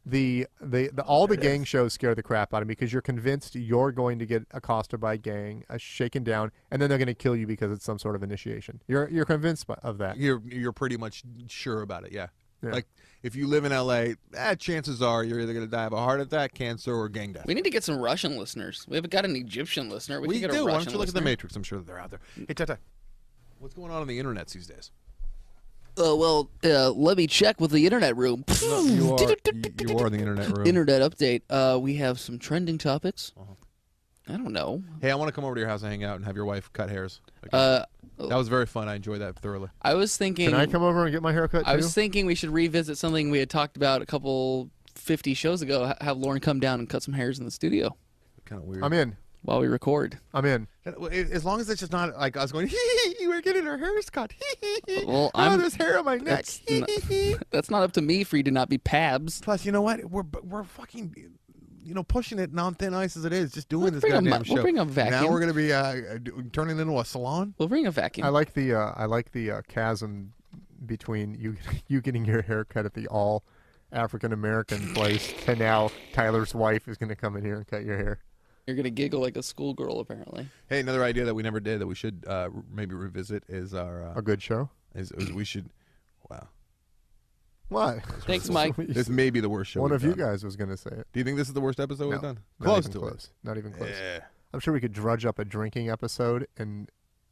All the gang shows scare the crap out of me because you're convinced you're going to get accosted by a gang, shaken down, and then they're going to kill you because it's some sort of initiation. You're convinced of that. You're pretty much sure about it. Yeah. Like if you live in LA, chances are you're either going to die of a heart attack, cancer, or gang death. We need to get some Russian listeners. We haven't got an Egyptian listener. We can get do. a Why Russian don't you look at the listener. Matrix? I'm sure that they're out there. Hey, Tata, what's going on the internet these days? Let me check with the internet room. No, you are the internet room. Internet update. We have some trending topics. I don't know. Hey, I want to come over to your house and hang out and have your wife cut hairs. That was very fun. I enjoyed that thoroughly. I was thinking... Can I come over and get my hair cut, too? I was thinking we should revisit something we had talked about a couple 50 shows ago. Have Lauren come down and cut some hairs in the studio. Kind of weird. I'm in. While we record. I'm in. As long as it's just not like us going, hee, we're getting our hairs cut. Well, there's hair on my neck. That's not up to me for you to not be Pabs. Plus, you know what? We're fucking, pushing it on thin ice as it is, just doing this goddamn show. We'll bring a vacuum. Now we're going to be turning it into a salon. We'll bring a vacuum. I like the chasm between you getting your hair cut at the all African American place, and now Tyler's wife is going to come in here and cut your hair. You're going to giggle like a schoolgirl, apparently. Hey, another idea that we never did that we should maybe revisit is our... a good show? Is we should... Wow. What? Thanks, Mike. This may be the worst show One we've of you done. guys was going to say it. Do you think this is the worst episode we've done? Not Close even to close. it. Not even close. Yeah. I'm sure we could drudge up a drinking episode and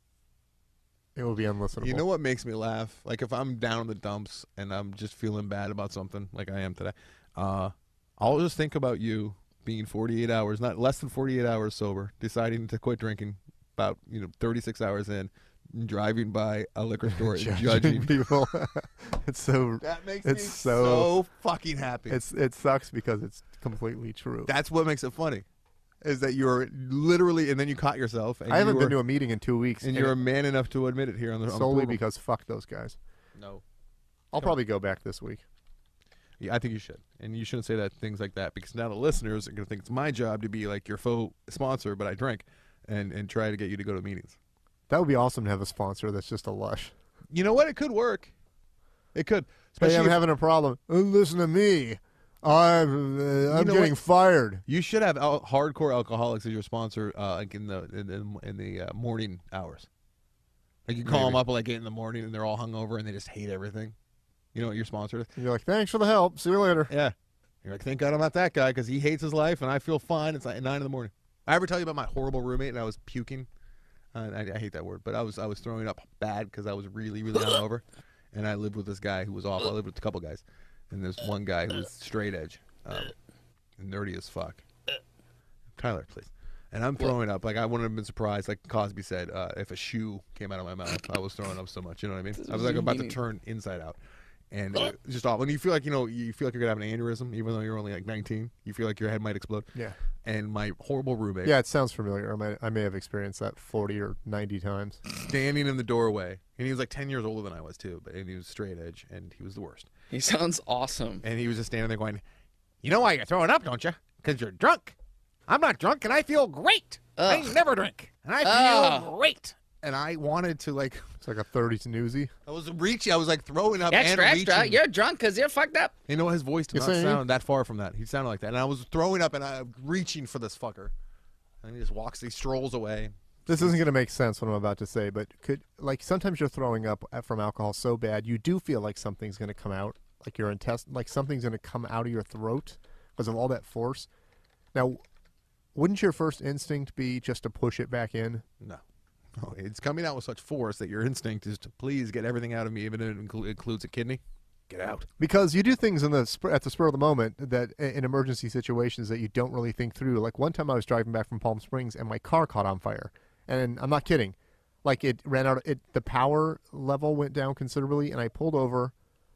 it will be unlistenable. You know what makes me laugh? Like if I'm down in the dumps and I'm just feeling bad about something, like I am today, I'll just think about you being 48 hours, not less than 48 hours sober, deciding to quit drinking about 36 hours in, driving by a liquor store and judging people. It's so that makes me so fucking happy. It sucks because it's completely true. That's what makes it funny, is that you're literally, and then you caught yourself. And I haven't been to a meeting in 2 weeks, and you're a man enough to admit it here on the solely because fuck those guys. No, I'll probably go back this week. Yeah, I think you should. And you shouldn't say things like that, because now the listeners are going to think it's my job to be like your faux sponsor, but I drink, and try to get you to go to meetings. That would be awesome to have a sponsor that's just a lush. You know what? It could work. It could. Hey, I'm having a problem. Listen to me. I'm getting fired. You should have hardcore alcoholics as your sponsor, like in the morning hours. Like you call them up at like 8 in the morning, and they're all hungover, and they just hate everything. You know what your sponsor is? You're like, thanks for the help. See you later. Yeah. You're like, thank God I'm not that guy because he hates his life, and I feel fine. It's like 9 in the morning. I ever tell you about my horrible roommate, and I was puking? I hate that word, but I was throwing up bad because I was really, really hungover, and I lived with this guy who was awful. I lived with a couple guys, and there's one guy who was straight edge, nerdy as fuck. Tyler, please. And I'm throwing up. Like, I wouldn't have been surprised, like Cosby said, if a shoe came out of my mouth. I was throwing up so much, you know what I mean? I was like about to turn inside out. And it was just awful. And you feel like, you feel like you're going to have an aneurysm, even though you're only like 19. You feel like your head might explode. Yeah. And my horrible roommate. Yeah, it sounds familiar. I may have experienced that 40 or 90 times. Standing in the doorway. And he was like 10 years older than I was, too. And he was straight edge, and he was the worst. He sounds awesome. And he was just standing there going, you know why you're throwing up, don't you? Because you're drunk. I'm not drunk, and I feel great. I never drink. And I feel great. And I wanted to, like... It's like a 30s newsie. I was reaching. I was, like, throwing up Extra, and extra. reaching. You're drunk because you're fucked up. You know, his voice did not sound that far from that. He sounded like that. And I was throwing up, and I'm reaching for this fucker. And he just he strolls away. This isn't going to make sense what I'm about to say, but sometimes you're throwing up from alcohol so bad, you do feel like something's going to come out, like your intestine, like something's going to come out of your throat because of all that force. Now, wouldn't your first instinct be just to push it back in? No. Oh, it's coming out with such force that your instinct is to please get everything out of me, even if it includes a kidney. Get out. Because you do things at the spur of the moment that in emergency situations that you don't really think through. Like one time I was driving back from Palm Springs and my car caught on fire. And I'm not kidding. Like it ran out. The power level went down considerably, and I pulled over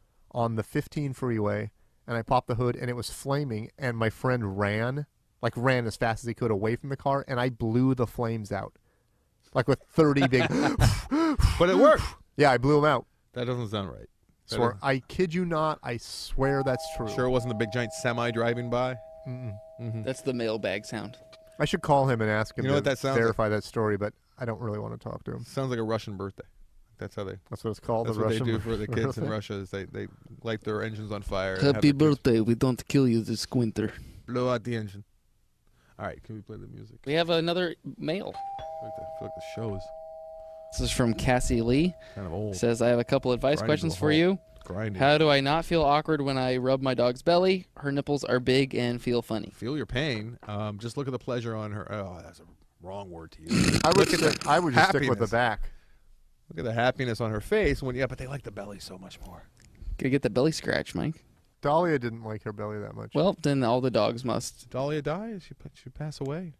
on the 15 freeway, and I popped the hood, and it was flaming, and my friend ran as fast as he could away from the car, and I blew the flames out. Like with 30 big... But it worked. Yeah, I blew them out. That doesn't sound right. I kid you not. I swear that's true. Sure it wasn't a big giant semi driving by? Mm-mm. Mm-hmm. That's the mailbag sound. I should call him and ask him what that sounds verify that story, but I don't really want to talk to him. Sounds like a Russian birthday. That's what it's called. That's the what Russian they do for the kids in Russia is they light their engines on fire. Happy birthday. We don't kill you this winter. Blow out the engine. All right, can we play the music? We have another mail. I feel like the show is... This is from Cassie Lee. Kind of old. Says, I have a couple advice questions for you. Grinding. How do I not feel awkward when I rub my dog's belly? Her nipples are big and feel funny. Feel your pain. Just look at the pleasure on her. Oh, that's a wrong word to use. I would just stick with the back. Look at the happiness on her face. But they like the belly so much more. Gotta get the belly scratch, Mike. Dahlia didn't like her belly that much. Well, then all the dogs must. Did Dahlia die? She pass away?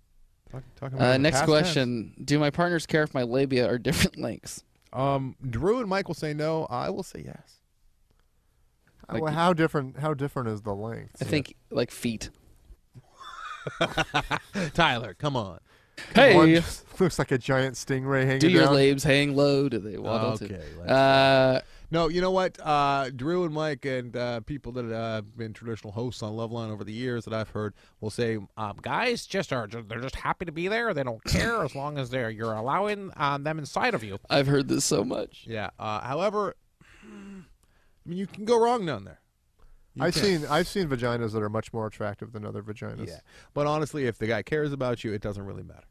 Talking about next past question. tense. Do my partners care if my labia are different lengths? Drew and Mike will say no. I will say yes. Well, how different is the length? I think like feet. Tyler, come on. Hey, one just looks like a giant stingray hanging do your down. labes hang low? Do they waddle? Okay. No, you know what? Drew and Mike and people that have been traditional hosts on Loveline over the years that I've heard will say, guys they're just happy to be there. They don't care as long as you're allowing them inside of you. I've heard this so much. Yeah. However, I mean, you can go wrong down there. I've seen vaginas that are much more attractive than other vaginas. Yeah. But honestly, if the guy cares about you, it doesn't really matter.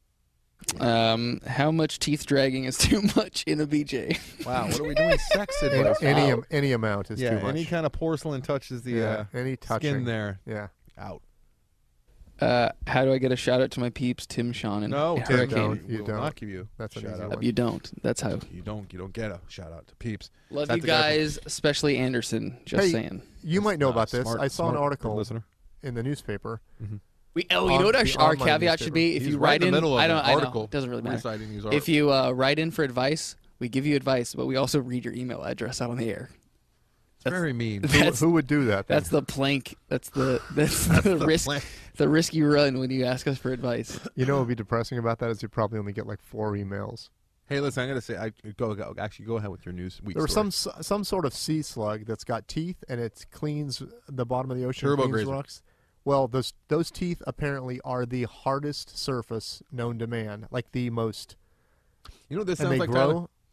How much teeth dragging is too much in a BJ? Wow, what are we doing? Sex advice. Any amount is too much. Any kind of porcelain touches the any touching. skin there. Yeah. Out. How do I get a shout out to my peeps, Tim, Sean, and No, Hurricane? you don't. Not give you. That's an shout easy out. one. You don't. That's how. You don't get a shout out to peeps. Love you guys, especially Anderson. Just saying. You might know about this. Smart- I saw an smart article listener. in the newspaper. Mm-hmm. You know what our caveat should be? If He's you right write in in, the middle of I an don't. I know. article It doesn't really matter. reciting these If you write in for advice, we give you advice, but we also read your email address out on the air. That's very mean. Who would do that? That's the plank. That's the risk. plank. The risk you run when you ask us for advice. You know what would be depressing about that is you probably only get like 4 emails. Hey, listen, I'm gonna say, go ahead with your news week. There was story. some sort of sea slug that's got teeth and it cleans the bottom of the ocean. Turbo cleans grazer. rocks. Well, those teeth apparently are the hardest surface known to man, like the most. You know what this and sounds they like, grow. Tyler?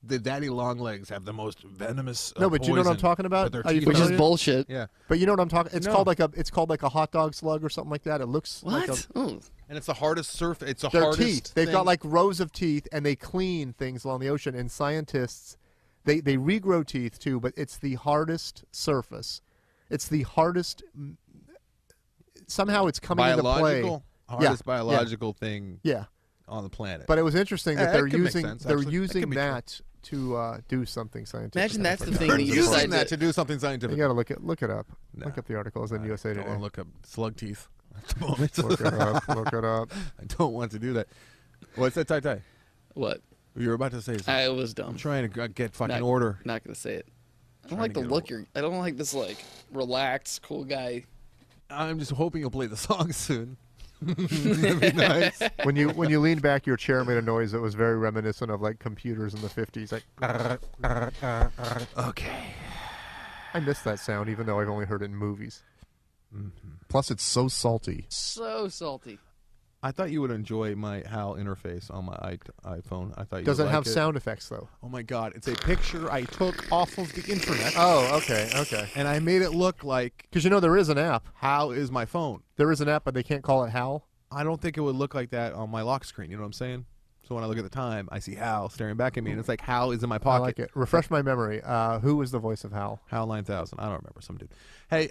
the daddy long legs have the most venomous. No, but you know what I'm poison talking about? with their Are you teeth. Which is familiar? bullshit. Yeah, But you know what I'm talking? It's No. called like a hot dog slug or something like that. It looks like What? a, Ooh. and it's the hardest surf. It's the their hardest. teeth. They've thing. got like rows of teeth, and they clean things along the ocean. And scientists, they regrow teeth too, but it's the hardest surface. It's the hardest. Somehow it's coming into play. biological hardest biological thing. Yeah. On the planet. But it was interesting that Yeah, they're that could make using sense, they're actually. That using could be that to do something scientific. Imagine that's the Like thing They're that you using decide that to to do something scientific. You got to look it up. No. Look up the articles in USA I Today. don't want to look up slug teeth at the moment. Look it up. Look it up. I don't want to do that. What's that, Tai Tai? What? You were about to say something. I was dumb. I'm trying to get fucking Not- order. Not gonna say it. I don't Trying like to the get look you're. I don't like this like relaxed, cool guy. I'm just hoping you'll play the song soon. That'd be nice. When you leaned back, your chair made a noise that was very reminiscent of like computers in the 50s. Like, okay. I miss that sound, even though I've only heard it in movies. Mm-hmm. Plus, it's so salty. So salty. I thought you would enjoy my HAL interface on my iPhone. I thought you Does would it have like sound effects though? Oh my god! It's a picture I took off of the internet. Oh, okay. And I made it look like Because you know there is an app. HAL is my phone. There is an app, but they can't call it HAL. I don't think it would look like that on my lock screen. You know what I'm saying? So when I look at the time, I see HAL staring back at me, and it's like HAL is in my I pocket. like it. Refresh my memory. Who was the voice of HAL? HAL 9000. I don't remember. Some dude. Hey,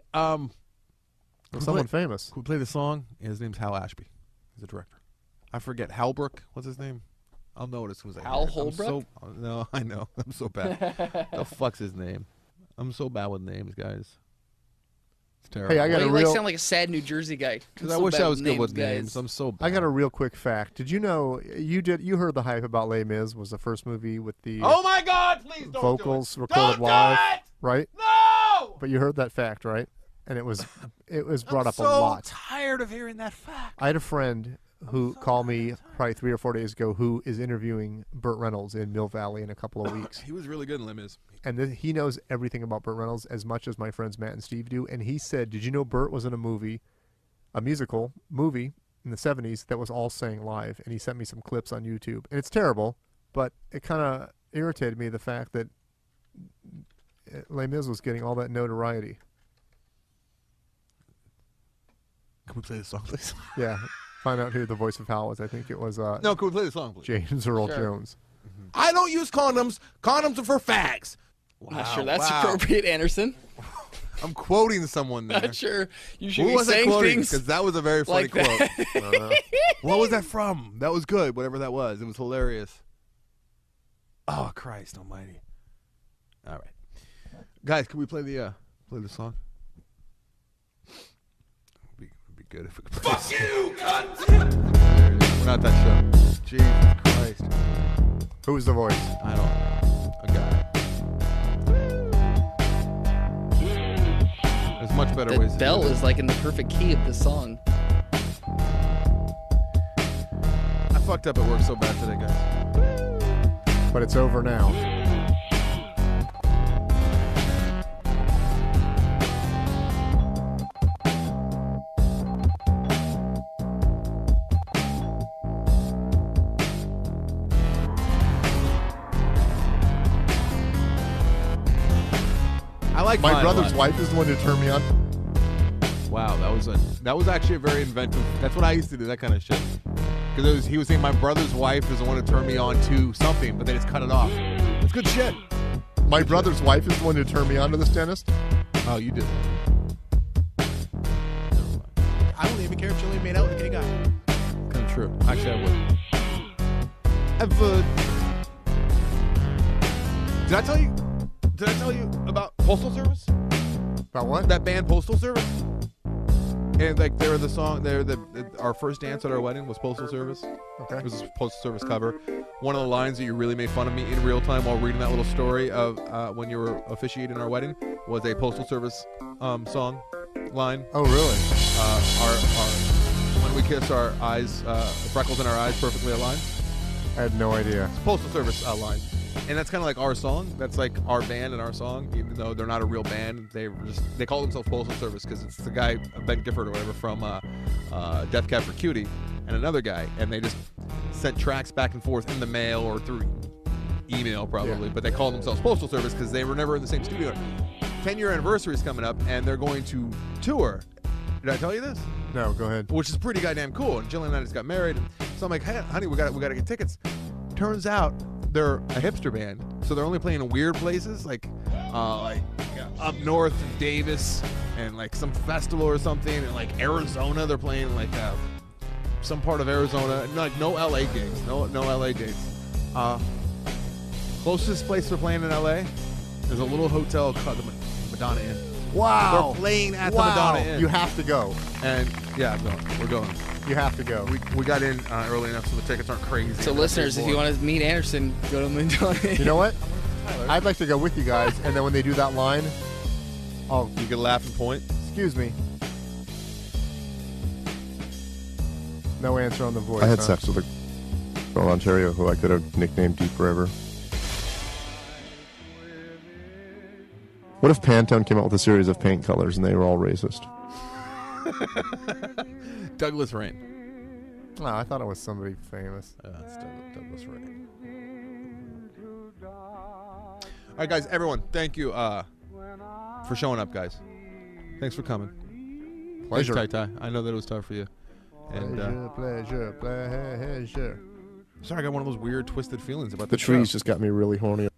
Someone famous. Who played the song? His name's Hal Ashby. He's the director. I forget. Halbrook. What's his name? I'll know it as soon as I Hal hear it. Holbrook? No, I know. I'm so bad. The fuck's his name? I'm so bad with names, guys. It's terrible. Hey, I got Why a you real. sound like a sad New Jersey guy? Because I'm I so wish bad I was good with guys. names. I'm so bad. I got a real quick fact. Did you know you heard the hype about Les Mis was the first movie with the Oh my God! Please don't vocals do it. recorded Don't live, do it! right? No! But you heard that fact, right? And it was brought I'm up so a lot. tired of hearing that fact. I had a friend who called me probably 3 or 4 days ago who is interviewing Burt Reynolds in Mill Valley in a couple of weeks. He was really good in Les Mis. And he knows everything about Burt Reynolds as much as my friends Matt and Steve do. And he said, did you know Burt was in a musical movie in the 70s that was all sang live? And he sent me some clips on YouTube. And it's terrible, but it kind of irritated me, the fact that Les Mis was getting all that notoriety. Can we play the song, please? Yeah. Find out who the voice of Hal was. I think it was No, can we play the song, please? James Earl Sure. Jones. I don't use condoms. Condoms are for fags. I'm not sure that's wow. appropriate, Anderson. I'm quoting someone there. Not sure you should Who be was I saying quoting? things Because that was a very funny like that. quote. What was that from? That was good. Whatever that was, it was hilarious. Oh Christ Almighty! All right, guys, can we play the song? It'd be good if we could play. Fuck you, cunt! We're not that show. Jesus Christ! Who's the voice? I don't know. A guy. There's much better The ways. to bell do this. is like in the perfect key of the song. I fucked up at work so bad today, guys. But it's over now. I like My mine a brother's lot. wife is the one who turned me on. Wow, that was actually a very inventive. That's what I used to do, that kind of shit. Because he was saying my brother's wife is the one who turned me on to something, but they just cut it off. It's good shit. My brother's wife is the one who turned me on to this dentist. Oh, you did. I don't even care if she only made out with a gay guy. Kind of true. Actually, I would. Did I tell you about Postal Service? About what? That band Postal Service? And like they were the song, our first dance at our wedding was Postal Service. Okay. It was a Postal Service cover. One of the lines that you really made fun of me in real time while reading that little story of when you were officiating our wedding was a Postal Service song line. Oh, really? Our when we kiss, our eyes, freckles in our eyes perfectly aligned. I had no idea. It's a Postal Service line. And that's kind of like our song. That's like our band and our song, even though they're not a real band. They call themselves Postal Service because it's the guy Ben Gifford or whatever from Death Cab for Cutie and another guy, and they just sent tracks back and forth in the mail or through email probably, but they call themselves Postal Service because they were never in the same studio. 10-year anniversary is coming up, and they're going to tour. Did I tell you this? No, go ahead. Which is pretty goddamn cool. And Jillian and I just got married, so I'm like, hey, honey, we got to get tickets. Turns out they're a hipster band, so they're only playing in weird places, like up north in Davis, and like some festival or something, and like Arizona. They're playing like some part of Arizona, like no LA gigs, no LA gigs. Closest place they're playing in LA is a little hotel called the Madonna Inn. Wow. They're playing at the Madonna Inn. You have to go. And yeah, I'm going. We're going. You have to go. We got in early enough so the tickets aren't crazy. So listeners, if you want to meet Anderson, go to Madonna Inn. You know what? I'd like to go with you guys, and then when they do that line, you can laugh and point. Excuse me. No answer on the voice. I had sex with a girl in Ontario who I could have nicknamed Deep River. What if Pantone came out with a series of paint colors and they were all racist? Douglas Rain. Oh, I thought it was somebody famous. It's Douglas Rain. All right, guys, everyone, thank you for showing up, guys. Thanks for coming. Pleasure. Thanks, Tai. I know that it was tough for you. And Pleasure. sorry, I got one of those weird, twisted feelings about The trees just got me really horny.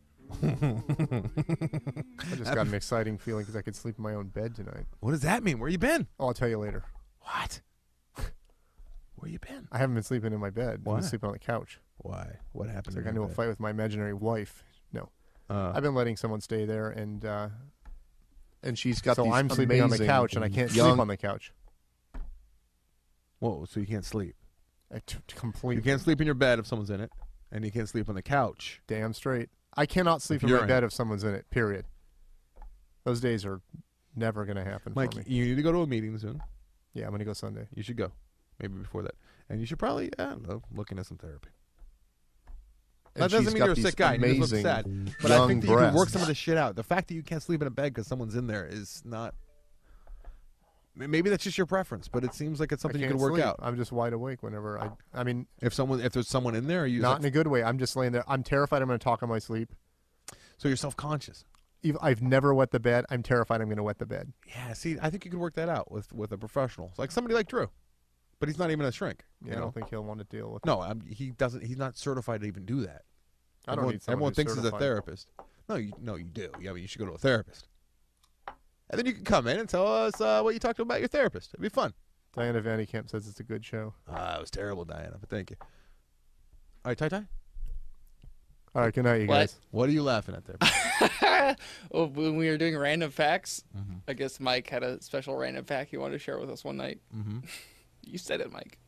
I just got an exciting feeling because I could sleep in my own bed tonight. What does that mean? Where you been? Oh, I'll tell you later. What? Where you been? I haven't been sleeping in my bed. Why? I've been sleeping on the couch. Why? What happened? I got into a fight with my imaginary wife. No. I've been letting someone stay there, and she's got so these I'm sleeping on the couch, and I can't sleep on the couch. Whoa, so you can't sleep? Completely. You can't sleep in your bed if someone's in it, and you can't sleep on the couch. Damn straight. I cannot sleep in my bed if someone's in it, period. Those days are never going to happen Mike, for me. you need to go to a meeting soon. Yeah, I'm going to go Sunday. You should go. Maybe before that. And you should probably, I don't know, look into some therapy. That doesn't mean you're a sick guy. You just look sad. But I think that you can work some of this shit out. The fact that you can't sleep in a bed because someone's in there is not... Maybe that's just your preference, but it seems like it's something you can work out. I'm just wide awake whenever I mean, if there's someone in there, are you not in a good way. I'm just laying there. I'm terrified I'm going to talk in my sleep. So you're self-conscious. I've never wet the bed. I'm terrified I'm going to wet the bed. Yeah, see, I think you could work that out with a professional, like somebody like Drew, but he's not even a shrink. Yeah, I don't think he'll want to deal with. No, he doesn't. He's not certified to even do that. I don't need someone everyone who's thinks he's a certified. therapist. No, you do. I mean, you should go to a therapist. And then you can come in and tell us what you talked about your therapist. It'd be fun. Diana Van Camp says it's a good show. It was terrible, Diana, but thank you. All right, Tai. All right, good night, you guys. What are you laughing at there? Well, when we were doing random facts, I guess Mike had a special random fact he wanted to share with us one night. You said it, Mike.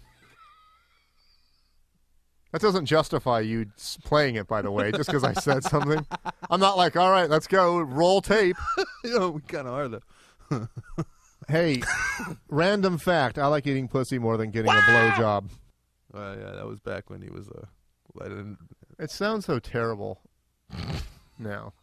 That doesn't justify you playing it, by the way, just because I said something. I'm not like, all right, let's go, roll tape. We kind of are, though. Hey, random fact. I like eating pussy more than getting a blowjob. Yeah, that was back when he was It sounds so terrible now.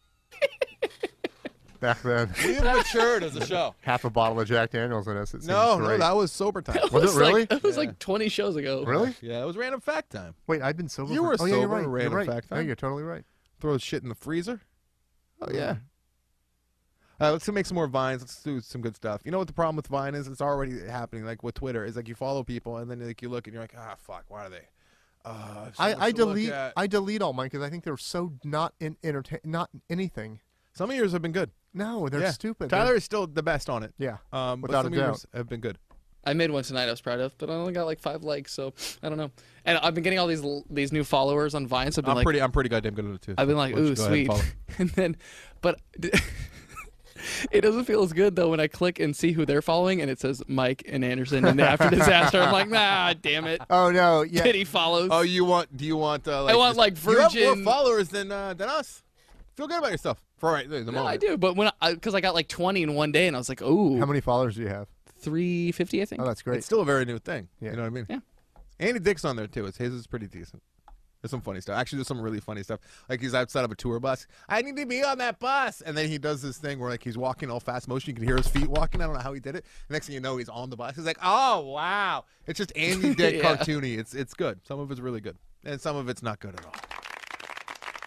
Back then. We've matured as a show. Half a bottle of Jack Daniels in us. No, that was sober time. Was it really? That was like 20 shows ago. Really? Yeah, it was random fact time. Wait, I've been sober. You were sober. Yeah, you're right. Random you're right. fact time. No, you're totally right. Throw shit in the freezer. Oh yeah. Let's make some more Vines. Let's do some good stuff. You know what the problem with Vine is? It's already happening. Like with Twitter, is like you follow people and then like you look and you're like, fuck, why are they? I delete all mine because I think they're so not not anything. Some of yours have been good. No, they're stupid. Tyler is still the best on it. Yeah, but without some a of doubt. yours have been good. I made one tonight I was proud of, but I only got like 5 likes, so I don't know. And I've been getting all these new followers on Vine. So I'm pretty goddamn good at it too. I've been like, ooh, sweet. And then, but it doesn't feel as good though when I click and see who they're following, and it says Mike and Anderson and After Disaster. I'm like, nah, damn it. Oh no, yeah. Pity follows. Oh, do you want? I want like Virgin. You have more followers than us. Feel good about yourself. For the moment. No, I do, but because I got like 20 in one day, and I was like, ooh. How many followers do you have? 350, I think. Oh, that's great. It's still a very new thing. Yeah. You know what I mean? Yeah. Andy Dick's on there too. His is pretty decent. There's some funny stuff. Actually, there's some really funny stuff. Like he's outside of a tour bus. I need to be on that bus, and then he does this thing where like he's walking all fast motion. You can hear his feet walking. I don't know how he did it. Next thing you know, he's on the bus. He's like, oh wow! It's just Andy Dick Yeah. cartoony. It's good. Some of it's really good, and some of it's not good at all.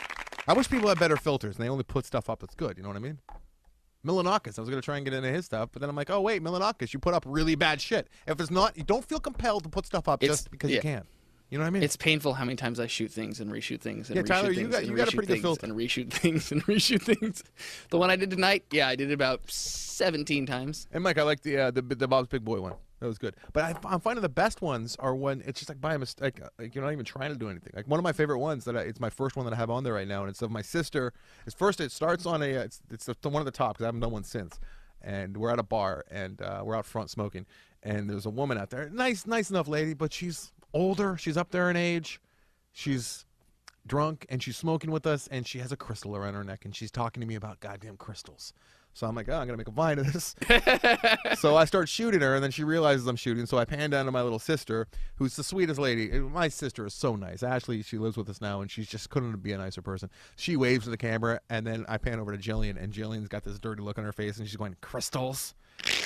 I wish people had better filters and they only put stuff up that's good. You know what I mean? Milanakis, I was going to try and get into his stuff, but then I'm like, oh, wait, Milanakis, you put up really bad shit. If it's not, you don't feel compelled to put stuff up just because you can. You know what I mean? It's painful how many times I shoot things and reshoot things and reshoot Tyler, things you got a pretty good filter. and reshoot things and reshoot things. The one I did tonight, I did it about 17 times. And Mike, I like the Bob's Big Boy one. That was good. But I'm finding the best ones are when it's just like by a mistake. Like you're not even trying to do anything. Like one of my favorite ones it's my first one that I have on there right now, and it's of my sister. It starts on it's the one at the top because I haven't done one since. And we're at a bar and we're out front smoking, and there's a woman out there, nice enough lady, but she's older. She's up there in age. She's drunk and she's smoking with us, and she has a crystal around her neck, and she's talking to me about goddamn crystals. So I'm like, I'm going to make a vine of this. So I start shooting her, and then she realizes I'm shooting. So I pan down to my little sister, who's the sweetest lady. My sister is so nice. Ashley, she lives with us now, and she's just couldn't be a nicer person. She waves to the camera, and then I pan over to Jillian, and Jillian's got this dirty look on her face, and she's going, crystals?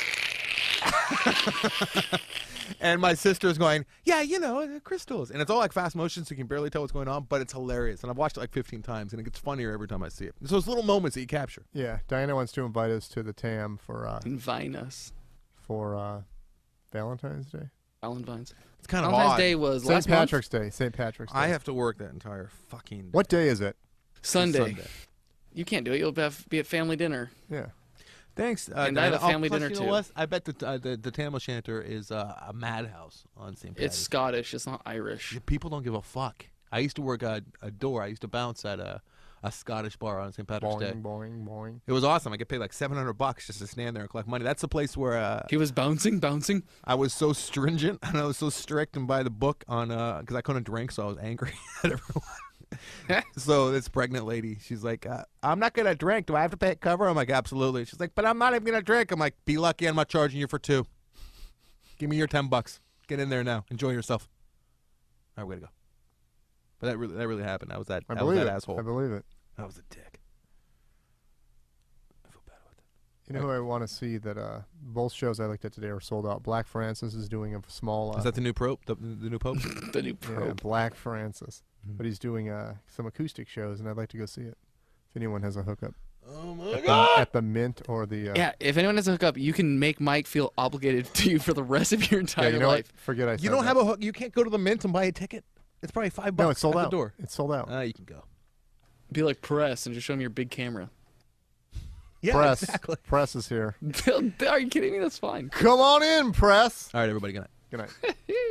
And my sister's going, yeah, crystals. And it's all like fast motion, so you can barely tell what's going on, but it's hilarious. And I've watched it like 15 times, and it gets funnier every time I see it. It's those little moments that you capture. Yeah, Diana wants to invite us to the TAM for... Invite us. For Valentine's Day. Valentine's. It's kind of Valentine's odd. Day was St. last Patrick's month? Day. St. Patrick's Day. I have to work that entire fucking day. What day is it? Sunday. You can't do it. You'll be at family dinner. Yeah. Thanks. And I have a family dinner, you know too. what? I bet the Tam O'Shanter is a madhouse on St. Patrick's. It's Scottish. It's not Irish. People don't give a fuck. I used to work a door. I used to bounce at a Scottish bar on St. Patrick's Day. Boing. It was awesome. I get paid like $700 just to stand there and collect money. That's the place where he was bouncing. I was so stringent and I was so strict and by the book on because I couldn't drink, so I was angry at everyone. So this pregnant lady, she's like, I'm not gonna drink. Do I have to pay cover? I'm like, absolutely. She's like, but I'm not even gonna drink. I'm like, be lucky I'm not charging you for two. Give me your $10. Get in there now. Enjoy yourself. All right, we're gonna go. But that really happened. I was that asshole. I believe it. I was a dick. I feel bad about that. You know who I want to see that both shows I looked at today are sold out. Black Francis is doing a small... is that the new Pope? The new Pope? The new Pope. Yeah, Black Francis. But he's doing some acoustic shows, and I'd like to go see it. If anyone has a hookup. Oh, my God! At the Mint or the... Yeah, if anyone has a hookup, you can make Mike feel obligated to you for the rest of your entire you know life. What? Forget I said You don't that. have a hook. You can't go to the Mint and buy a ticket. It's probably $5 No, it's sold at out. the door. It's sold out. You can go. Be like Press and just show him your big camera. Yeah, Press. exactly. Press is here. Are you kidding me? That's fine. Come on in, Press. All right, everybody. Good night. Good night.